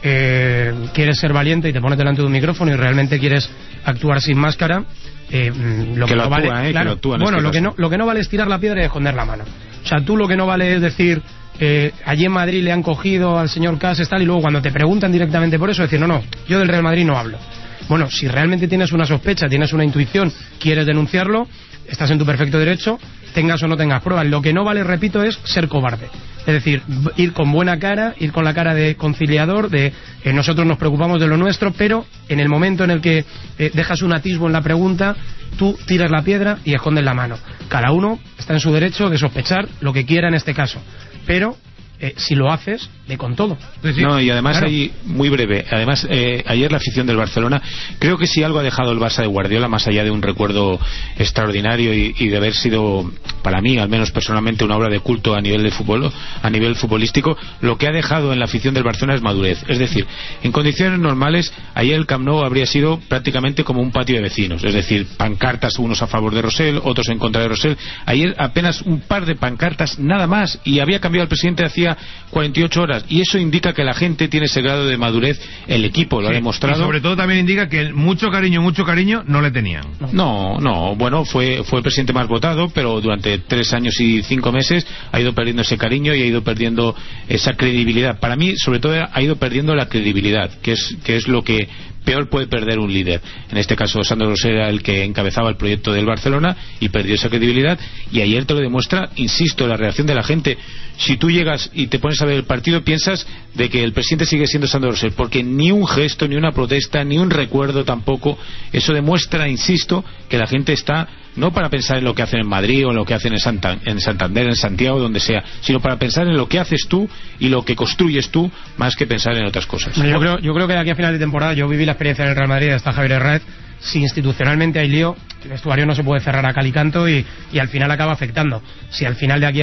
eh, quieres ser valiente y te pones delante de un micrófono y realmente quieres actuar sin máscara, eh, lo que, que lo no actúa, vale, eh, claro, que lo actúa en bueno, este lo que caso. no lo que no vale es tirar la piedra y esconder la mano. O sea, tú lo que no vale es decir eh, allí en Madrid le han cogido al señor Casas tal, y luego cuando te preguntan directamente por eso decir no, no, yo del Real Madrid no hablo. Bueno, si realmente tienes una sospecha, tienes una intuición, quieres denunciarlo, estás en tu perfecto derecho, tengas o no tengas pruebas. Lo que no vale, repito, es ser cobarde. Es decir, ir con buena cara, ir con la cara de conciliador, de eh, nosotros nos preocupamos de lo nuestro, pero en el momento en el que eh, dejas un atisbo en la pregunta, tú tiras la piedra y escondes la mano. Cada uno está en su derecho de sospechar lo que quiera en este caso, pero eh, si lo haces, de con todo. No, y además Claro. ahí, muy breve, además eh, ayer la afición del Barcelona, creo que si algo ha dejado el Barça de Guardiola, más allá de un recuerdo extraordinario y, y de haber sido, para mí, al menos personalmente, una obra de culto a nivel de fútbol, a nivel futbolístico, lo que ha dejado en la afición del Barcelona es madurez. Es decir, en condiciones normales, ayer el Camp Nou habría sido prácticamente como un patio de vecinos, es decir, pancartas unos a favor de Rosell, otros en contra de Rosell. Ayer apenas un par de pancartas, nada más, y había cambiado el presidente hacía cuarenta y ocho horas, y eso indica que la gente tiene ese grado de madurez, el equipo lo Sí, ha demostrado. y sobre todo también indica que mucho cariño, mucho cariño no le tenían. No, no, bueno, fue, fue el presidente más votado, pero durante tres años y cinco meses ha ido perdiendo ese cariño y ha ido perdiendo esa credibilidad. Para mí, sobre todo, ha ido perdiendo la credibilidad, que es, que es lo que peor puede perder un líder. En este caso, Sandro Rosell era el que encabezaba el proyecto del Barcelona y perdió esa credibilidad, y ayer te lo demuestra, insisto, la reacción de la gente. Si tú llegas y te pones a ver el partido, piensas de que el presidente sigue siendo Sandro Rosell, porque ni un gesto, ni una protesta, ni un recuerdo tampoco. Eso demuestra, insisto, que la gente está no para pensar en lo que hacen en Madrid o en lo que hacen en, Santa, en Santander, en Santiago, donde sea, sino para pensar en lo que haces tú y lo que construyes tú, más que pensar en otras cosas. Yo creo, yo creo que de aquí a final de temporada, yo viví la experiencia en el Real Madrid, está Javier Herrera. Si institucionalmente hay lío, el vestuario no se puede cerrar a cal y canto, y, y al final acaba afectando. Si al final de aquí a,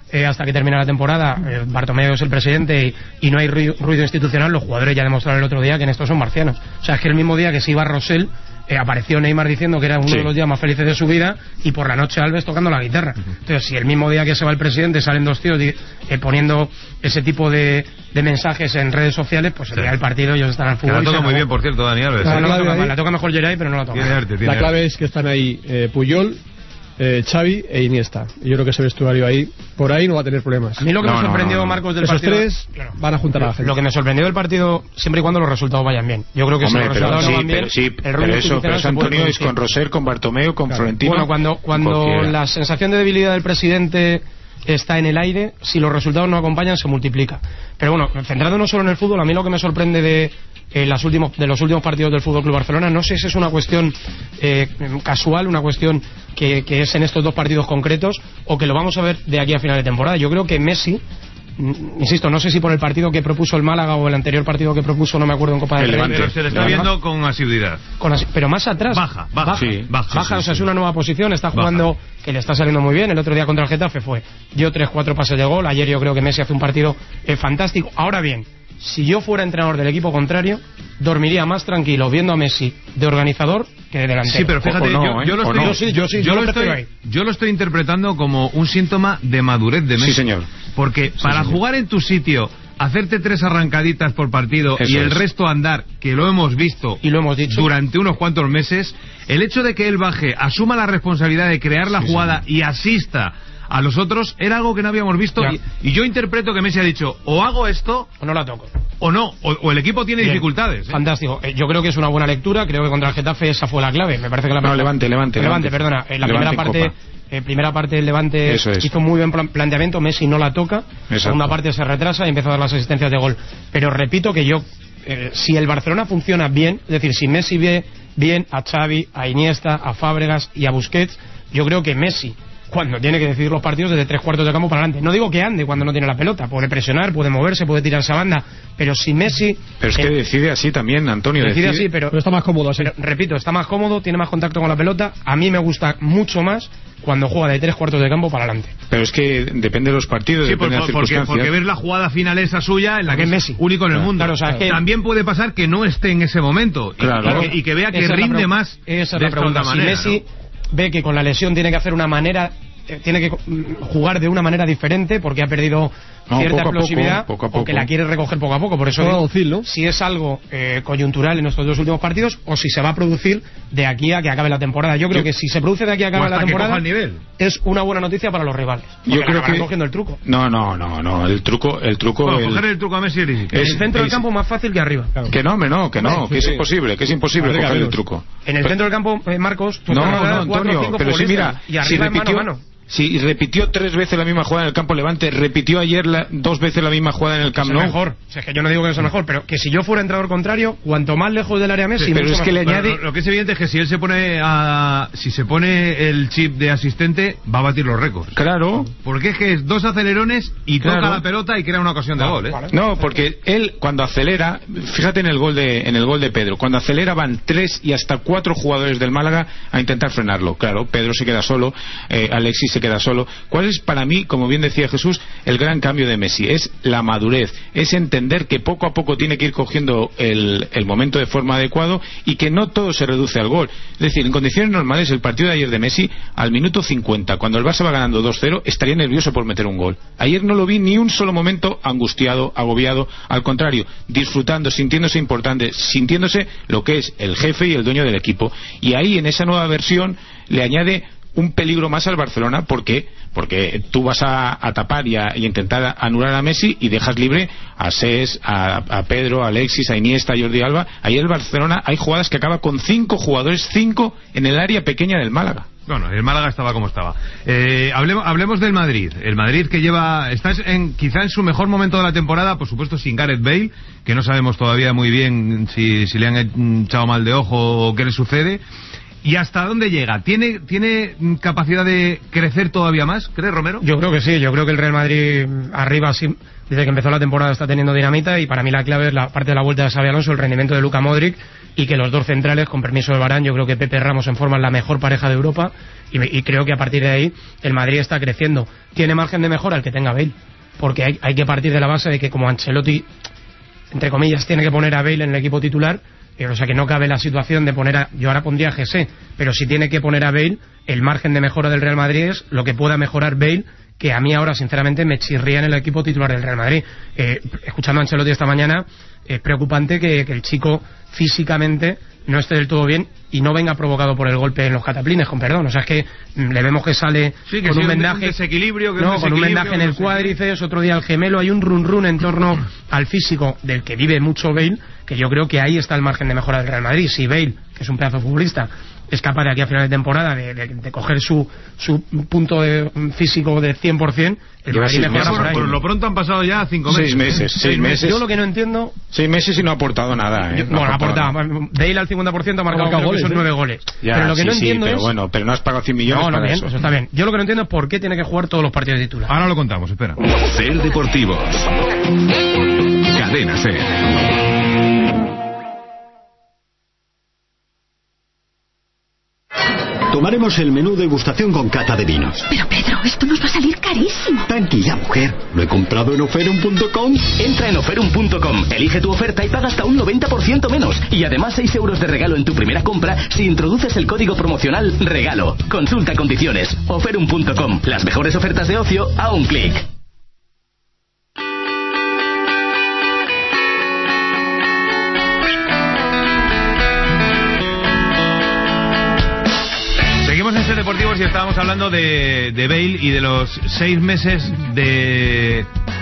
eh, hasta que termine la temporada, eh, Bartomeu es el presidente y, y no hay ruido, ruido institucional, los jugadores ya demostraron el otro día que en estos son marcianos. O sea, es que el mismo día que se iba Rosell, eh, apareció Neymar diciendo que era uno sí. de los días más felices de su vida, y por la noche Alves tocando la guitarra. Uh-huh. Entonces, si el mismo día que se va el presidente salen dos tíos eh, poniendo ese tipo de, de mensajes en redes sociales, pues el día del partido ellos están al fútbol. La toca muy bien, por cierto, Dani Alves. No, no la, toca, la toca mejor Geray, pero no la toca. Tiene arte, tiene la clave arte. es que están ahí eh, Puyol, eh, Xavi e Iniesta. Y yo creo que ese vestuario ahí, por ahí no va a tener problemas. A mí lo que no, me sorprendió, no, no, no. Marcos, del Esos partido... tres claro. van a juntar a la gente. Lo que me sorprendió del partido, siempre y cuando los resultados vayan bien. Yo creo que Hombre, si los pero, resultados sí, no van pero, bien... Sí, pero eso, pero eso Antonio, es con Roser, con Bartomeu, con claro. Florentino... Bueno, cuando, cuando la sensación de debilidad del presidente está en el aire, si los resultados no acompañan se multiplica. Pero bueno, centrándonos solo en el fútbol, a mí lo que me sorprende de, eh, las últimos, de los últimos partidos del Fútbol Club Barcelona, no sé si es una cuestión eh, casual, una cuestión que, que es en estos dos partidos concretos, o que lo vamos a ver de aquí a final de temporada. Yo creo que Messi, insisto, no sé si por el partido que propuso el Málaga o el anterior partido que propuso, no me acuerdo, en Copa del Rey, pero se le está viendo con asiduidad, con asi pero más atrás baja, baja, baja, sí, baja, sí, baja sí, o sea, sí. es una nueva posición, está jugando baja. Que le está saliendo muy bien. El otro día contra el Getafe fue dio tres cuatro pases de gol. Ayer yo creo que Messi hace un partido eh, fantástico. Ahora bien, si yo fuera entrenador del equipo contrario, dormiría más tranquilo viendo a Messi de organizador que de delantero. Sí, pero fíjate, no, yo, ¿eh? yo, lo estoy, no. yo, sí, yo, sí, yo, yo, lo lo estoy, yo lo estoy interpretando como un síntoma de madurez de Messi. Sí, señor. Porque sí, para señor. jugar en tu sitio, hacerte tres arrancaditas por partido Eso y el es. resto andar, que lo hemos visto y lo hemos dicho durante unos cuantos meses, el hecho de que él baje, asuma la responsabilidad de crear la sí, jugada sí. y asista a los otros, era algo que no habíamos visto y, y yo interpreto que Messi ha dicho, o hago esto o no la toco, o no, o, o el equipo tiene Bien. dificultades. ¿eh? Fantástico, eh, yo creo que es una buena lectura, creo que contra el Getafe esa fue la clave, me parece que la no, levante, levante, levante, levante, perdona, en la levante primera parte eh, primera parte del Levante Eso es. hizo muy buen planteamiento, Messi no la toca, Exacto. segunda parte se retrasa y empieza a dar las asistencias de gol, pero repito que yo eh, si el Barcelona funciona bien, es decir, si Messi ve bien a Xavi, a Iniesta, a Fábregas y a Busquets, yo creo que Messi, cuando tiene que decidir los partidos, desde tres cuartos de campo para adelante, no digo que ande cuando no tiene la pelota, puede presionar, puede moverse, puede tirarse a banda, pero si Messi pero es que eh, decide así también, Antonio, decide, decide así, pero, pero está más cómodo así, pero, repito, está más cómodo, tiene más contacto con la pelota. A mí me gusta mucho más cuando juega de tres cuartos de campo para adelante. Pero es que depende de los partidos, sí, depende por, de las porque, circunstancias. porque ver la jugada final esa suya en la que es Messi único en el mundo. Claro, o sea, que también puede pasar que no esté en ese momento claro. y, que, y que vea que esa rinde es más esa es de la esta pregunta. otra Si manera, Messi ¿no? ve que con la lesión tiene que hacer una manera, tiene que jugar de una manera diferente porque ha perdido no, cierta poco explosividad poco, poco a poco. o que la quiere recoger poco a poco. Por eso no, digo, docil, ¿no? si es algo eh, coyuntural en estos dos últimos partidos o si se va a producir de aquí a que acabe la temporada. Yo creo Yo, que si se produce de aquí a que acabe la temporada es una buena noticia para los rivales. Yo creo que cogiendo el truco. No, no, no, no, el truco, el truco. Bueno, el... coger el truco a Messi es, en el centro es... del campo más fácil que arriba. Claro. Que no, hombre, no, que no, que es imposible, que es imposible Arriba, coger Dios. el truco. En el pero... centro del campo, eh, Marcos, tú no, no, Antonio, pero sí, mira, y arriba si repitió, mano a mano. Si repitió tres veces la misma jugada en el campo Levante, repitió ayer la, dos veces la misma jugada en el Camp Nou. Es mejor, o sea, es que yo no digo que no sea mejor, pero que si yo fuera entrenador contrario, cuanto más lejos del área Messi, sí, pero es que le añade... Lo, lo que es evidente es que si él se pone a, si se pone el chip de asistente, va a batir los récords. Claro. Porque es que es dos acelerones y claro. toca la pelota y crea una ocasión de no, gol, ¿eh? No, porque él cuando acelera, fíjate en el gol de en el gol de Pedro, cuando acelera van tres y hasta cuatro jugadores del Málaga a intentar frenarlo. Claro, Pedro se queda solo, eh, Alexis se queda solo. ¿Cuál es para mí, como bien decía Jesús, el gran cambio de Messi? Es la madurez, es entender que poco a poco tiene que ir cogiendo el, el momento de forma adecuado y que no todo se reduce al gol. Es decir, en condiciones normales, el partido de ayer de Messi, al minuto cincuenta, cuando el Barça va ganando dos cero, estaría nervioso por meter un gol. Ayer no lo vi ni un solo momento angustiado, agobiado, al contrario, disfrutando, sintiéndose importante, sintiéndose lo que es el jefe y el dueño del equipo. Y ahí, en esa nueva versión, le añade un peligro más al Barcelona. ¿Por qué? Porque tú vas a, a tapar y a y intentar anular a Messi y dejas libre a Cés, a, a Pedro, a Alexis, a Iniesta, a Jordi Alba. Ahí el Barcelona hay jugadas que acaba con cinco jugadores, cinco en el área pequeña del Málaga. Bueno, el Málaga estaba como estaba. Eh, hablemos, hablemos del Madrid. El Madrid que lleva, está en, quizá en su mejor momento de la temporada, por supuesto sin Gareth Bale, que no sabemos todavía muy bien si, si le han echado mal de ojo o qué le sucede. ¿Y hasta dónde llega? ¿Tiene, ¿Tiene capacidad de crecer todavía más? ¿Crees, Romero? Yo creo que sí, yo creo que el Real Madrid arriba, sí, desde que empezó la temporada está teniendo dinamita, y para mí la clave es la parte de la vuelta de Xabi Alonso, el rendimiento de Luka Modric, y que los dos centrales, con permiso de Varane, yo creo que Pepe Ramos en forma la mejor pareja de Europa, y, y creo que a partir de ahí el Madrid está creciendo. Tiene margen de mejora el que tenga Bale, porque hay, hay que partir de la base de que como Ancelotti, entre comillas, tiene que poner a Bale en el equipo titular, eh, o sea que no cabe la situación de poner a... Yo ahora pondría a Jesse, pero si tiene que poner a Bale, el margen de mejora del Real Madrid es lo que pueda mejorar Bale, que a mí ahora sinceramente me chirría en el equipo titular del Real Madrid. Eh, escuchando a Ancelotti esta mañana, es preocupante que, que el chico físicamente no esté del todo bien y no venga provocado por el golpe en los cataplines, con perdón. O sea, es que mm, le vemos que sale sí, que con sí, un vendaje, un desequilibrio, que no, un con un vendaje en el no sé cuádriceps, otro día el gemelo. Hay un run run en torno al físico del que vive mucho Bale, que yo creo que ahí está el margen de mejora del Real Madrid. Si Bale, que es un pedazo de futbolista, es capaz de aquí a final de temporada de, de, de coger su, su punto de, físico de cien por ciento, el Lleva Madrid mejora por ahí. Por lo pronto han pasado ya cinco meses. Seis meses, ¿eh? seis meses. Yo lo que no entiendo... Seis meses y no ha aportado nada, ¿eh? Yo, no bueno, ha aportado. Nada. Bale al cincuenta por ciento ha marcado, marcado creo que goles, son ¿eh? nueve goles. Ya, pero lo que sí, no sí, entiendo pero es... bueno, pero no has pagado cien millones No, no, para bien, eso. eso está bien. Yo lo que no entiendo es por qué tiene que jugar todos los partidos de titular. Ahora lo contamos, espera. Ser Deportivos. Cadena Ser. Tomaremos el menú degustación con cata de vinos. Pero Pedro, esto nos va a salir carísimo. Tranquila, mujer. Lo he comprado en oferum punto com. Entra en oferum punto com, elige tu oferta y paga hasta un noventa por ciento menos. Y además seis euros de regalo en tu primera compra si introduces el código promocional REGALO. Consulta condiciones. oferum punto com. Las mejores ofertas de ocio a un clic. Seguimos en Ser Deportivos y estábamos hablando de, de Bale y de los seis meses de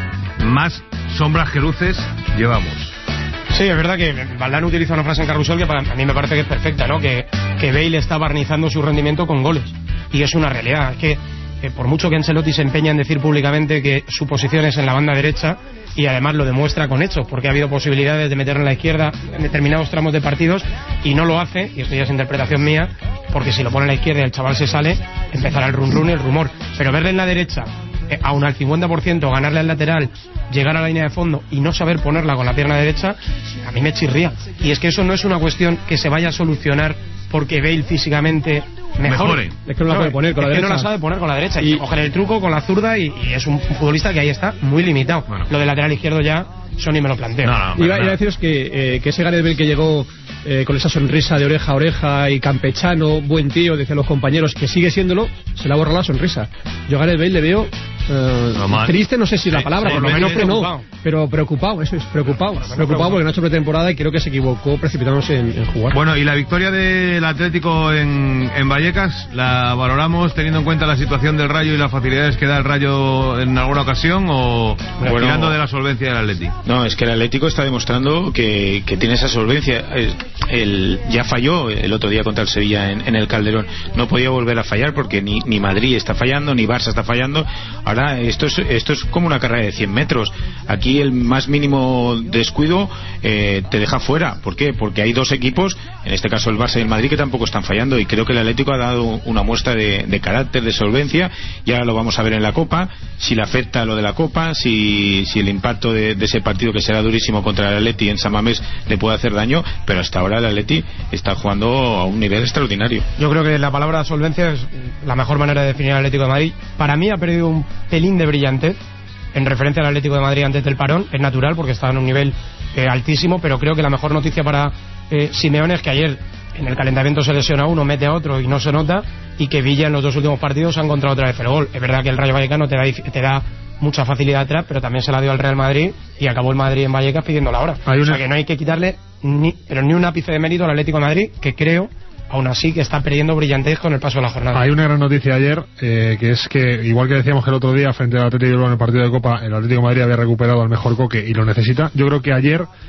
más sombras que luces llevamos. Sí, es verdad que Valdano utiliza una frase en Carrusel que para a mí me parece que es perfecta, ¿no? Que, que Bale está barnizando su rendimiento con goles. Y es una realidad. Es que, que por mucho que Ancelotti se empeña en decir públicamente que su posición es en la banda derecha, y además lo demuestra con hechos, porque ha habido posibilidades de meterlo en la izquierda en determinados tramos de partidos y no lo hace, y esto ya es interpretación mía, porque si lo pone en la izquierda y el chaval se sale, empezará el run run y el rumor. Pero verle en la derecha, eh, aún al cincuenta por ciento, ganarle al lateral, llegar a la línea de fondo y no saber ponerla con la pierna derecha, a mí me chirría. Y es que eso no es una cuestión que se vaya a solucionar porque Bale físicamente mejore. Es que no la puede poner con es la que derecha. no la sabe poner con la derecha. Y coger el truco con la zurda y, y es un futbolista que ahí está muy limitado. Bueno. Lo del lateral izquierdo ya, eso ni me lo planteo. No, no, iba, iba a deciros que, eh, que ese Gareth Bale que llegó eh, con esa sonrisa de oreja a oreja y campechano, buen tío, decían los compañeros, que sigue siéndolo, se le ha borrado la sonrisa. Yo a Gareth Bale le veo eh, no triste, no sé si sí, la palabra, sí, por lo menos que no, pero preocupado, eso es, preocupado. Bueno, preocupado porque no ha hecho pretemporada y creo que se equivocó precipitándose en, en jugar. Bueno, y la victoria del Atlético en, en Vallecas, ¿la valoramos teniendo en cuenta la situación del Rayo y las facilidades que da el Rayo en alguna ocasión o bueno, tirando de la solvencia del Atlético? No, es que el Atlético está demostrando que, que tiene esa solvencia. El, el, ya falló el otro día contra el Sevilla en, en el Calderón. No podía volver a fallar porque ni, ni Madrid está fallando, ni Barça está fallando. Ahora esto es, esto es como una carrera de cien metros. Aquí el más mínimo descuido eh, te deja fuera. ¿Por qué? Porque hay dos equipos, en este caso el Barça y el Madrid, que tampoco están fallando, y creo que el Atlético ha dado una muestra de, de carácter, de solvencia, y ahora lo vamos a ver en la Copa, si le afecta lo de la Copa, si, si el impacto de, de ese partido que será durísimo contra el Atleti en San Mamés le puede hacer daño, pero hasta ahora el Atleti está jugando a un nivel extraordinario. Yo creo que la palabra solvencia es la mejor manera de definir al Atlético de Madrid. Para mí ha perdido un pelín de brillantez en referencia al Atlético de Madrid antes del parón, es natural porque está en un nivel eh, altísimo, pero creo que la mejor noticia para eh, Simeone es que ayer en el calentamiento se lesiona uno, mete a otro y no se nota, y que Villa en los dos últimos partidos ha encontrado otra vez el gol. Es verdad que el Rayo Vallecano te da, te da mucha facilidad atrás, pero también se la dio al Real Madrid y acabó el Madrid en Vallecas pidiendo la hora. Hay una... O sea que no hay que quitarle ni, pero ni un ápice de mérito al Atlético de Madrid, que creo aún así que está perdiendo brillantez con el paso de la jornada. Hay una gran noticia ayer, eh, que es que, igual que decíamos que el otro día frente al Atlético de Bilbao en el partido de Copa, el Atlético de Madrid había recuperado al mejor Coque y lo necesita. Yo creo que ayer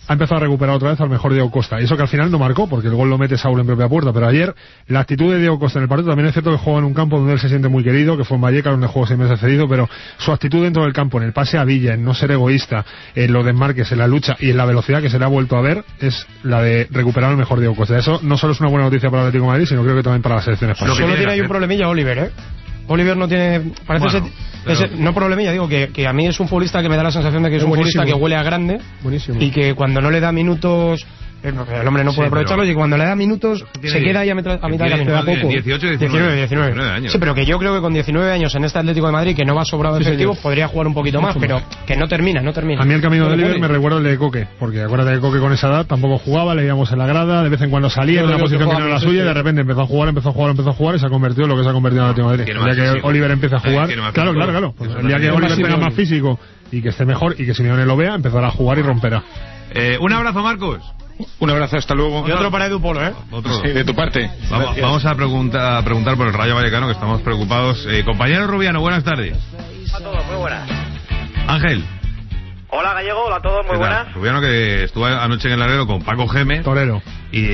ha empezado a recuperar otra vez al mejor Diego Costa. Y eso que al final no marcó, porque el gol lo mete Saúl en propia puerta. Pero ayer, la actitud de Diego Costa en el partido, también es cierto que juega en un campo donde él se siente muy querido, que fue en Vallecas, donde jugó seis meses cedido, pero su actitud dentro del campo, en el pase a Villa, en no ser egoísta, en los desmarques, en la lucha y en la velocidad que se le ha vuelto a ver, es la de recuperar al mejor Diego Costa. Eso no solo es una buena noticia para el Atlético de Madrid, sino creo que también para la selección española. Solo tiene ahí un problemilla Oliver, ¿eh? Oliver no tiene... Parece Bueno, ese, pero... ese, no problemilla, digo, que, que a mí es un futbolista que me da la sensación de que es, Es un buenísimo. futbolista que huele a grande. Buenísimo. Y que cuando no le da minutos... El hombre no puede Sí, aprovecharlo, pero- y cuando le da minutos Tiene- se queda ahí a, metra- a mitad de tiene- camino. tiene dieciocho, diecinueve, diecinueve años. Sí, pero que yo creo que con diecinueve años en este Atlético de Madrid, que no va sobrado de Sí, efectivo, señor. podría jugar un poquito más, Mucho pero más. que no termina, no termina. A mí el camino de No Oliver puede. me recuerda el de Coque, porque acuérdate que Coque con esa edad tampoco jugaba, le íbamos en la grada, de vez en cuando salía Yo en una creo que posición que juega no era la bien, suya, y sí, de sí. repente empezó a jugar, empezó a jugar, empezó a jugar y se ha convertido en lo que se ha convertido en el Atlético de Madrid. Tiene El más día que físico. Oliver empiece a jugar, Tiene más claro, físico. claro, claro, pues Tiene el día más que físico. Oliver tenga más físico y que esté mejor y que Simeone lo vea, empezará a jugar y romperá. Eh, un abrazo, Marcos. Un abrazo, hasta luego. Y otro para Edu Polo, ¿eh? Otro. Sí, de tu parte. Vamos, Gracias. vamos a, pregunta, a preguntar por el Rayo Vallecano, que estamos preocupados. Eh, compañero Rubiano, buenas tardes. A todos, muy buenas. Ángel. Hola Gallego, hola a todos, muy ¿qué tal? buenas. Rubiano, que estuvo anoche en el Laredo con Paco Gémez. Torero.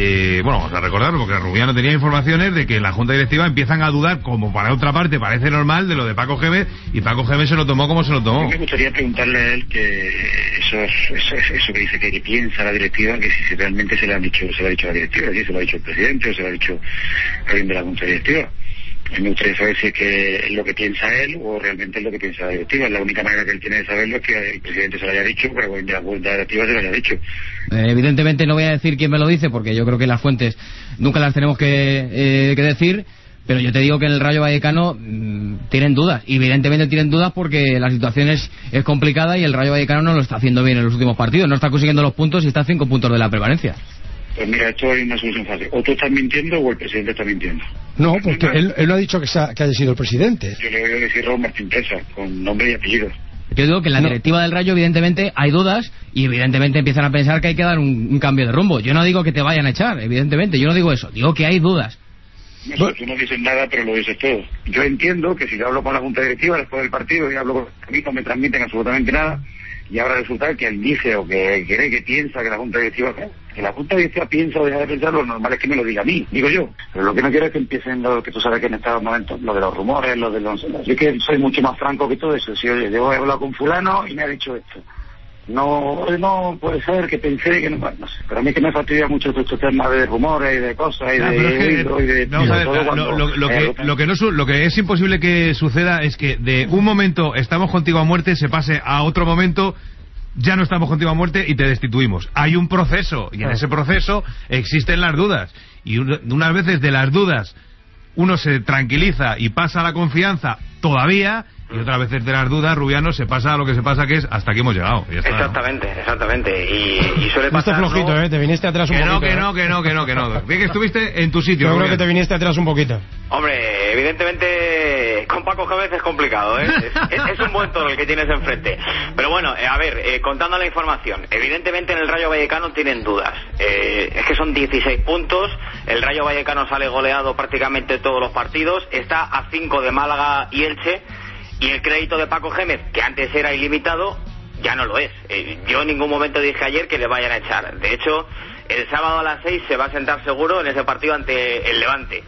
Y bueno, vamos a recordarlo, porque Rubiano tenía informaciones de que en la Junta Directiva empiezan a dudar, como para otra parte parece normal, de lo de Paco Gémez, y Paco Gémez se lo tomó como se lo tomó. Me gustaría preguntarle a él que eso, eso, eso que dice que, que piensa la directiva, que si realmente se le han dicho, se le ha dicho a la directiva, si se lo ha dicho el presidente o se lo ha dicho alguien de la Junta Directiva. A mí me gustaría saber si es que es lo que piensa él o realmente es lo que piensa la directiva. La única manera que él tiene de saberlo es que el presidente se lo haya dicho, pero que la Junta Directiva se lo haya dicho. Eh, evidentemente no voy a decir quién me lo dice, porque yo creo que las fuentes nunca las tenemos que, eh, que decir, pero yo te digo que en el Rayo Vallecano mmm, tienen dudas, y evidentemente tienen dudas porque la situación es, es complicada y el Rayo Vallecano no lo está haciendo bien en los últimos partidos, no está consiguiendo los puntos y está a cinco puntos de la prevalencia. Pues mira, esto hay una solución fácil. O tú estás mintiendo o el presidente está mintiendo. No, porque él, él no ha dicho que, sea, que haya sido el presidente. Yo le voy a decir Raúl Martín Presa, con nombre y apellido. Yo digo que en la directiva del Rayo evidentemente hay dudas y evidentemente empiezan a pensar que hay que dar un, un cambio de rumbo. Yo no digo que te vayan a echar, evidentemente, yo no digo eso, digo que hay dudas. No, tú no dices nada, pero lo dices todo. Yo entiendo que si yo hablo con la Junta Directiva después del partido y hablo con a mí, no me transmiten absolutamente nada, y ahora resulta que él dice o que cree que piensa que la Junta Directiva, que la Junta Directiva piensa o deja de pensar, lo normal es que me lo diga a mí, digo yo. Pero lo que no quiero es que empiecen lo que tú sabes que en estos momentos, lo de los rumores, lo de los... Yo es que soy mucho más franco que todo eso. Si oye, yo he hablado con fulano y me ha dicho esto. No, no puede ser que pensé que no, no sé, pero a mí que me fastidia mucho todos estos temas de rumores y de cosas y Ya, de, pero es que, oído y de vamos a ver, todo lo, cuando- lo- lo eh, que, lo, que no, su- lo que es imposible que suceda es que de un momento estamos contigo a muerte se pase a otro momento, ya no estamos contigo a muerte y te destituimos. Hay un proceso y en ese proceso existen las dudas, y un- unas veces de las dudas uno se tranquiliza y pasa a la confianza todavía, y otras veces de las dudas, Rubiano, se pasa a lo que se pasa, que es hasta aquí hemos llegado. Ya está, ¿no? Exactamente, exactamente. Y, y suele Fuiste pasar... flojito, ¿no? ¿eh? Te viniste atrás un Que no, poquito. que ¿eh? no, que no, que no, que no. Bien que estuviste en tu sitio, Yo creo Rubiano. que te viniste atrás un poquito. Hombre, evidentemente con Paco Gémez es complicado, ¿eh? Es, es- es un buen toro el que tienes enfrente. Pero bueno, eh, a ver, eh, contando la información, evidentemente en el Rayo Vallecano tienen dudas. Eh, es que son dieciséis puntos, el Rayo Vallecano sale goleado prácticamente todos los partidos, está a cinco de Málaga y Elche, y el crédito de Paco Gémez, que antes era ilimitado, ya no lo es. Eh, yo en ningún momento dije ayer que le vayan a echar. De hecho, el sábado a las seis se va a sentar seguro en ese partido ante el Levante.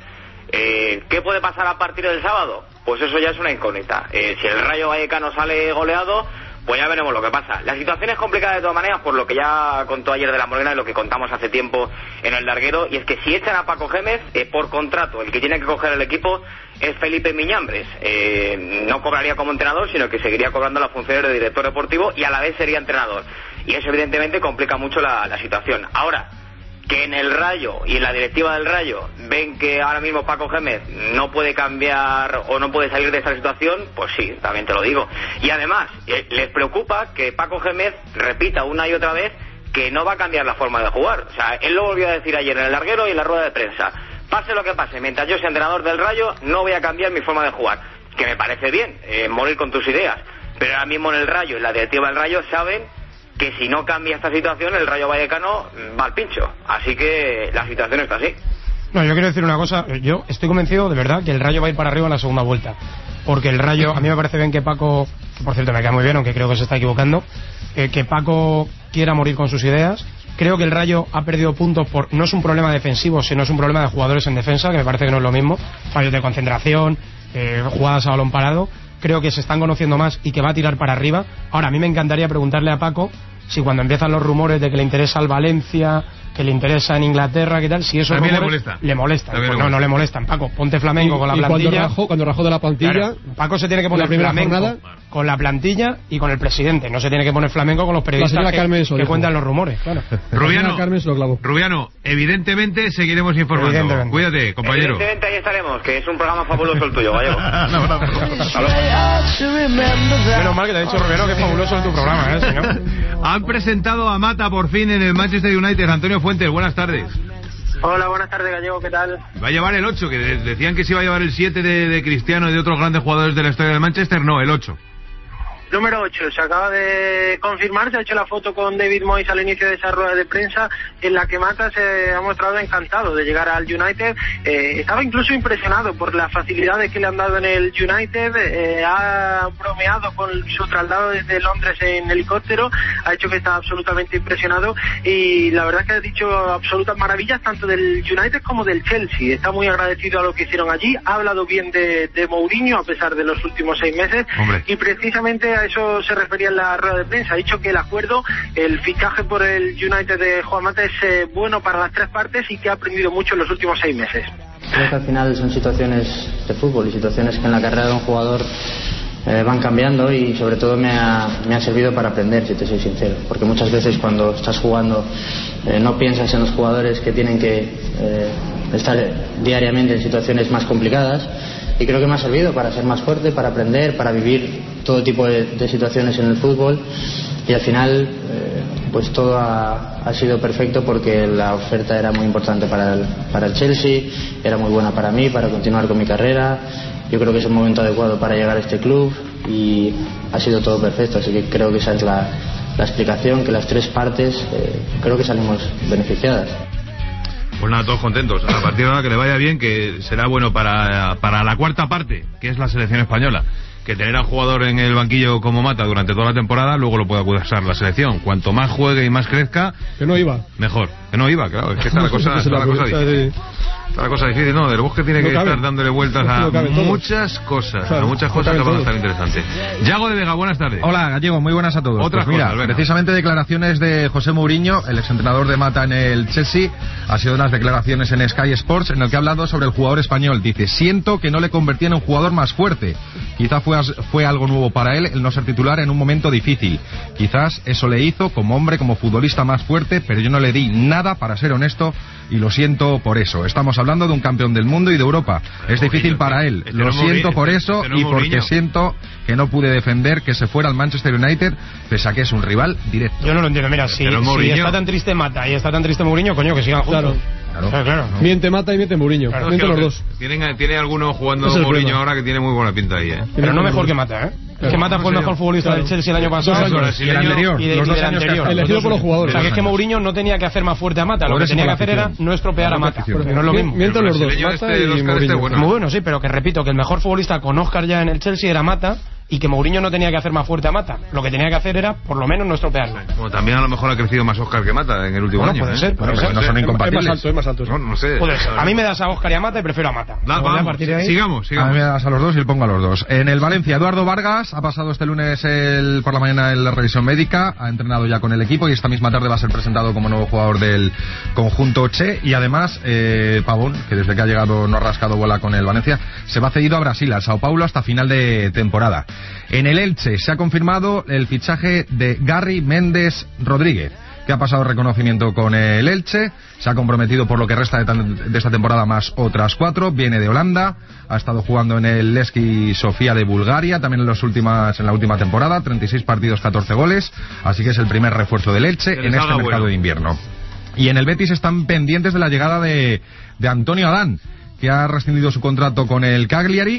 Eh, ¿Qué puede pasar a partir del sábado? Pues eso ya es una incógnita. Eh, si el Rayo Vallecano sale goleado, pues ya veremos lo que pasa. La situación es complicada de todas maneras, por lo que ya contó ayer de la Morena y lo que contamos hace tiempo en el larguero, y es que si echan a Paco Gémez, eh, por contrato, el que tiene que coger el equipo es Felipe Miñambres. Eh, no cobraría como entrenador, sino que seguiría cobrando las funciones de director deportivo y a la vez sería entrenador. Y eso evidentemente complica mucho la, la situación. Ahora, que en el Rayo y en la directiva del Rayo ven que ahora mismo Paco Gémez no puede cambiar o no puede salir de esta situación, pues sí, también te lo digo. Y además, eh, les preocupa que Paco Gémez repita una y otra vez que no va a cambiar la forma de jugar. O sea, él lo volvió a decir ayer en el larguero y en la rueda de prensa. Pase lo que pase, mientras yo sea entrenador del Rayo, no voy a cambiar mi forma de jugar. Que me parece bien, eh, morir con tus ideas. Pero ahora mismo en el Rayo y la directiva del Rayo saben que si no cambia esta situación, el Rayo Vallecano va al pincho. Así que la situación está así. No, yo quiero decir una cosa. Yo estoy convencido de verdad que el Rayo va a ir para arriba en la segunda vuelta. Porque el Rayo, a mí me parece bien que Paco que por cierto me cae muy bien, aunque creo que se está equivocando, eh, que Paco quiera morir con sus ideas. Creo que el Rayo ha perdido puntos por... No es un problema defensivo, sino es un problema de jugadores en defensa, que me parece que no es lo mismo. Fallos de concentración, eh, jugadas a balón parado. Creo que se están conociendo más y que va a tirar para arriba. Ahora, a mí me encantaría preguntarle a Paco si cuando empiezan los rumores de que le interesa al Valencia, que le interesa en Inglaterra, ¿qué tal? Si eso también le molesta. Le molesta. Pues le no, molesta. no le molestan. Paco, ponte flamenco y, con la y plantilla. Cuando rajó, cuando rajó de la plantilla, claro, Paco se tiene que poner flamenco jornada, con la plantilla y con el presidente. No se tiene que poner flamenco con los periodistas que, que cuentan los rumores. Claro. Rubiano, Carmen se lo clavó. Rubiano, evidentemente seguiremos informando. Evidentemente. Cuídate, compañero. Evidentemente ahí estaremos, que es un programa fabuloso el tuyo, Gallego. No, no, menos mal que te ha dicho Rubiano que es fabuloso en tu programa, ¿eh, señor? Han presentado a Mata por fin en el Manchester United. Antonio Fuentes, buenas tardes. Hola, buenas tardes, Gallego, ¿qué tal? Va a llevar el ocho, que decían que se iba a llevar el siete de, de Cristiano y de otros grandes jugadores de la historia del Manchester. No, el ocho. Número ocho, se acaba de confirmar, se ha hecho la foto con David Moyes al inicio de esa rueda de prensa en la que Mata se ha mostrado encantado de llegar al United. Eh, estaba incluso impresionado por las facilidades que le han dado en el United, eh, ha bromeado con su traslado desde Londres en helicóptero, ha hecho que está absolutamente impresionado y la verdad es que ha dicho absolutas maravillas tanto del United como del Chelsea. Está muy agradecido a lo que hicieron allí, ha hablado bien de, de Mourinho a pesar de los últimos seis meses. Hombre. Y precisamente a eso se refería en la rueda de prensa. Ha dicho que el acuerdo, el fichaje por el United de Juan Mata es eh, bueno para las tres partes y que ha aprendido mucho en los últimos seis meses. Creo que al final son situaciones de fútbol y situaciones que en la carrera de un jugador eh, van cambiando y sobre todo me ha, me ha servido para aprender, si te soy sincero, porque muchas veces cuando estás jugando eh, no piensas en los jugadores que tienen que eh, estar diariamente en situaciones más complicadas. Y creo que me ha servido para ser más fuerte, para aprender, para vivir todo tipo de, de situaciones en el fútbol y al final eh, pues todo ha, ha sido perfecto porque la oferta era muy importante para el, para el Chelsea, era muy buena para mí, para continuar con mi carrera. Yo creo que es el momento adecuado para llegar a este club y ha sido todo perfecto, así que creo que esa es la, la explicación, que las tres partes eh, creo que salimos beneficiadas. Pues nada, todos contentos. A partir de ahora que le vaya bien, que será bueno para, para la cuarta parte, que es la selección española. Que tener al jugador en el banquillo como Mata durante toda la temporada, luego lo pueda usar la selección. Cuanto más juegue y más crezca, que no iba. Mejor. Que no iba, claro. Es que está la cosa, está la cosa difícil. Está la cosa difícil. No, del Bosque tiene no que cabe. estar dándole vueltas a no muchas cosas. Claro, a muchas cosas que van a estar interesantes. Yago de Vega, buenas tardes. Hola, Gallego, muy buenas a todos. Otras pues mira, cosas, precisamente declaraciones de José Mourinho, el exentrenador de Mata en el Chelsea. Ha sido unas declaraciones en Sky Sports en el que ha hablado sobre el jugador español. Dice, siento que no le convertí en un jugador más fuerte. Quizá fue, fue algo nuevo para él el no ser titular en un momento difícil. Quizás eso le hizo como hombre, como futbolista más fuerte, pero yo no le di nada, para ser honesto, y lo siento por eso. Estamos hablando de un campeón del mundo y de Europa. Es difícil para él. Lo siento por eso y porque siento que no pude defender que se fuera al Manchester United, pese a que es un rival directo. Yo no lo entiendo. Mira, si, si está tan triste Mata y está tan triste Mourinho, coño, que sigan juntos. Claro. Claro, claro, claro. ¿no? Miente Mata y miente Mourinho. Claro, miente los dos. Tienen, tiene alguno jugando es Mourinho ahora que tiene muy buena pinta ahí, ¿eh? Pero no mejor que Mata, ¿eh? Es que Mata fue el mejor futbolista del Chelsea el año pasado y el anterior, y de, los dos años anterior. Elegido por los jugadores. O sea, que es que Mourinho no tenía que hacer más fuerte a Mata, lo que tenía que hacer era no estropear a Mata, porque no es lo mismo. Mienten los dos, Mata y Mourinho. Muy bueno, sí, pero que repito, que el mejor futbolista con Oscar ya en el Chelsea era Mata, y que Mourinho no tenía que hacer más fuerte a Mata. Lo que tenía que hacer era, por lo menos, no estropearlo. Bueno, también a lo mejor ha crecido más Oscar que Mata en el último bueno, año. Puede ¿eh? ser, puede bueno, ser. No son incompatibles. Es más alto, es más alto. No, no sé. Puede ser. A mí me das a Oscar y a Mata y prefiero a Mata. Da, vamos, sigamos, sigamos. A mí me das a los dos y le pongo a los dos. En el Valencia, Eduardo Vargas ha pasado este lunes el, por la mañana en la revisión médica, ha entrenado ya con el equipo y esta misma tarde va a ser presentado como nuevo jugador del conjunto Che. Y además, eh, Pavón, que desde que ha llegado no ha rascado bola con el Valencia, se va cedido a Brasil, al Sao Paulo, hasta final de temporada. En el Elche se ha confirmado el fichaje de Gary Méndez Rodríguez, que ha pasado reconocimiento con el Elche, se ha comprometido por lo que resta de, de esta temporada más otras cuatro, viene de Holanda, ha estado jugando en el Levski Sofía de Bulgaria, también en, los últimas, en la última temporada, treinta y seis partidos, catorce goles, así que es el primer refuerzo del Elche en este mercado bueno. de invierno. Y en el Betis están pendientes de la llegada de, de Antonio Adán, que ha rescindido su contrato con el Cagliari.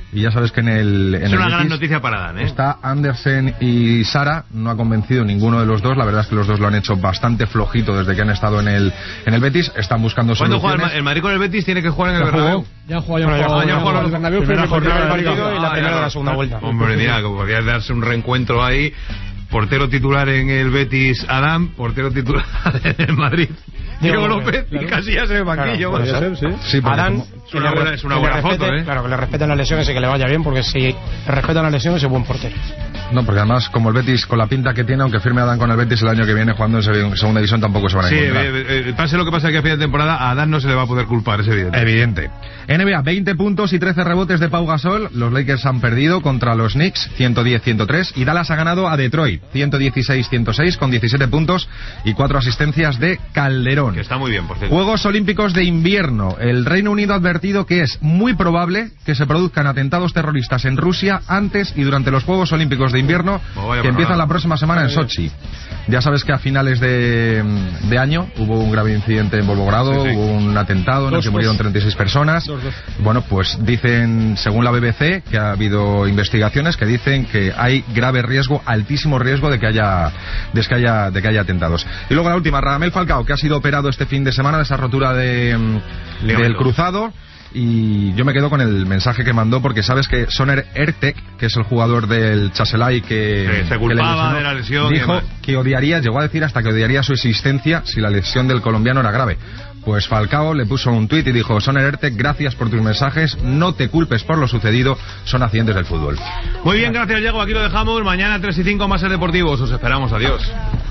Y ya sabes que en el... En es el una Betis gran noticia para Dan, ¿eh? Está Andersen y Sara, no ha convencido ninguno de los dos. La verdad es que los dos lo han hecho bastante flojito desde que han estado en el en el Betis. Están buscando soluciones. ¿Cuándo juega el, el Madrid con el Betis? Tiene que jugar en el Bernabéu. Ya han jugado, ya han jugado, ya han jugado el Bernabéu. Primera jornada del partido y la primera de la segunda vuelta. Hombre, mira, como podría darse un reencuentro ahí. Portero titular en el Betis, Adam. Portero titular en el Madrid, Diego López. Claro. Y Casillas en el banquillo. Claro, ser, sí. Sí, Adán, es una buena, es una buena foto, ¿eh? Claro, que le respeten las lesiones y que le vaya bien, porque si le respetan las lesiones es buen portero. No, porque además, como el Betis, con la pinta que tiene, aunque firme Adán con el Betis el año que viene jugando en segunda división, tampoco se van a sí, encontrar. Eh, eh, pase lo que pase aquí a fin de temporada, a Adán no se le va a poder culpar, es evidente. Evidente. N B A, veinte puntos y trece rebotes de Pau Gasol. Los Lakers han perdido contra los Knicks, ciento diez a ciento tres. Y Dallas ha ganado a Detroit, ciento dieciséis a ciento seis, con diecisiete puntos y cuatro asistencias de Calderón. Que está muy bien, por cierto. Juegos Olímpicos de invierno. El Reino Unido ha advertido que es muy probable que se produzcan atentados terroristas en Rusia antes y durante los Juegos Olímpicos de invierno oh, que empiezan la próxima semana en Sochi. Ya sabes que a finales de, de año hubo un grave incidente en Volgogrado, sí, sí. hubo un atentado en el que murieron treinta y seis personas. Dos, dos. Bueno, pues dicen, según la B B C, que ha habido investigaciones que dicen que hay grave riesgo, altísimo riesgo de que haya de que haya, de que haya atentados. Y luego la última, Radamel Falcao, que ha sido operado este fin de semana de esa rotura de, del cruzado. Y yo me quedo con el mensaje que mandó, porque sabes que Soner Ertek, que es el jugador del Chaselay que, sí, se culpaba que de la lesión, dijo que odiaría, llegó a decir hasta que odiaría su existencia si la lesión del colombiano era grave. Pues Falcao le puso un tuit y dijo: Soner Ertek, gracias por tus mensajes, no te culpes por lo sucedido, son accidentes del fútbol. Muy bien, gracias Diego, aquí lo dejamos. Mañana tres y cinco más el Deportivos, os esperamos, adiós.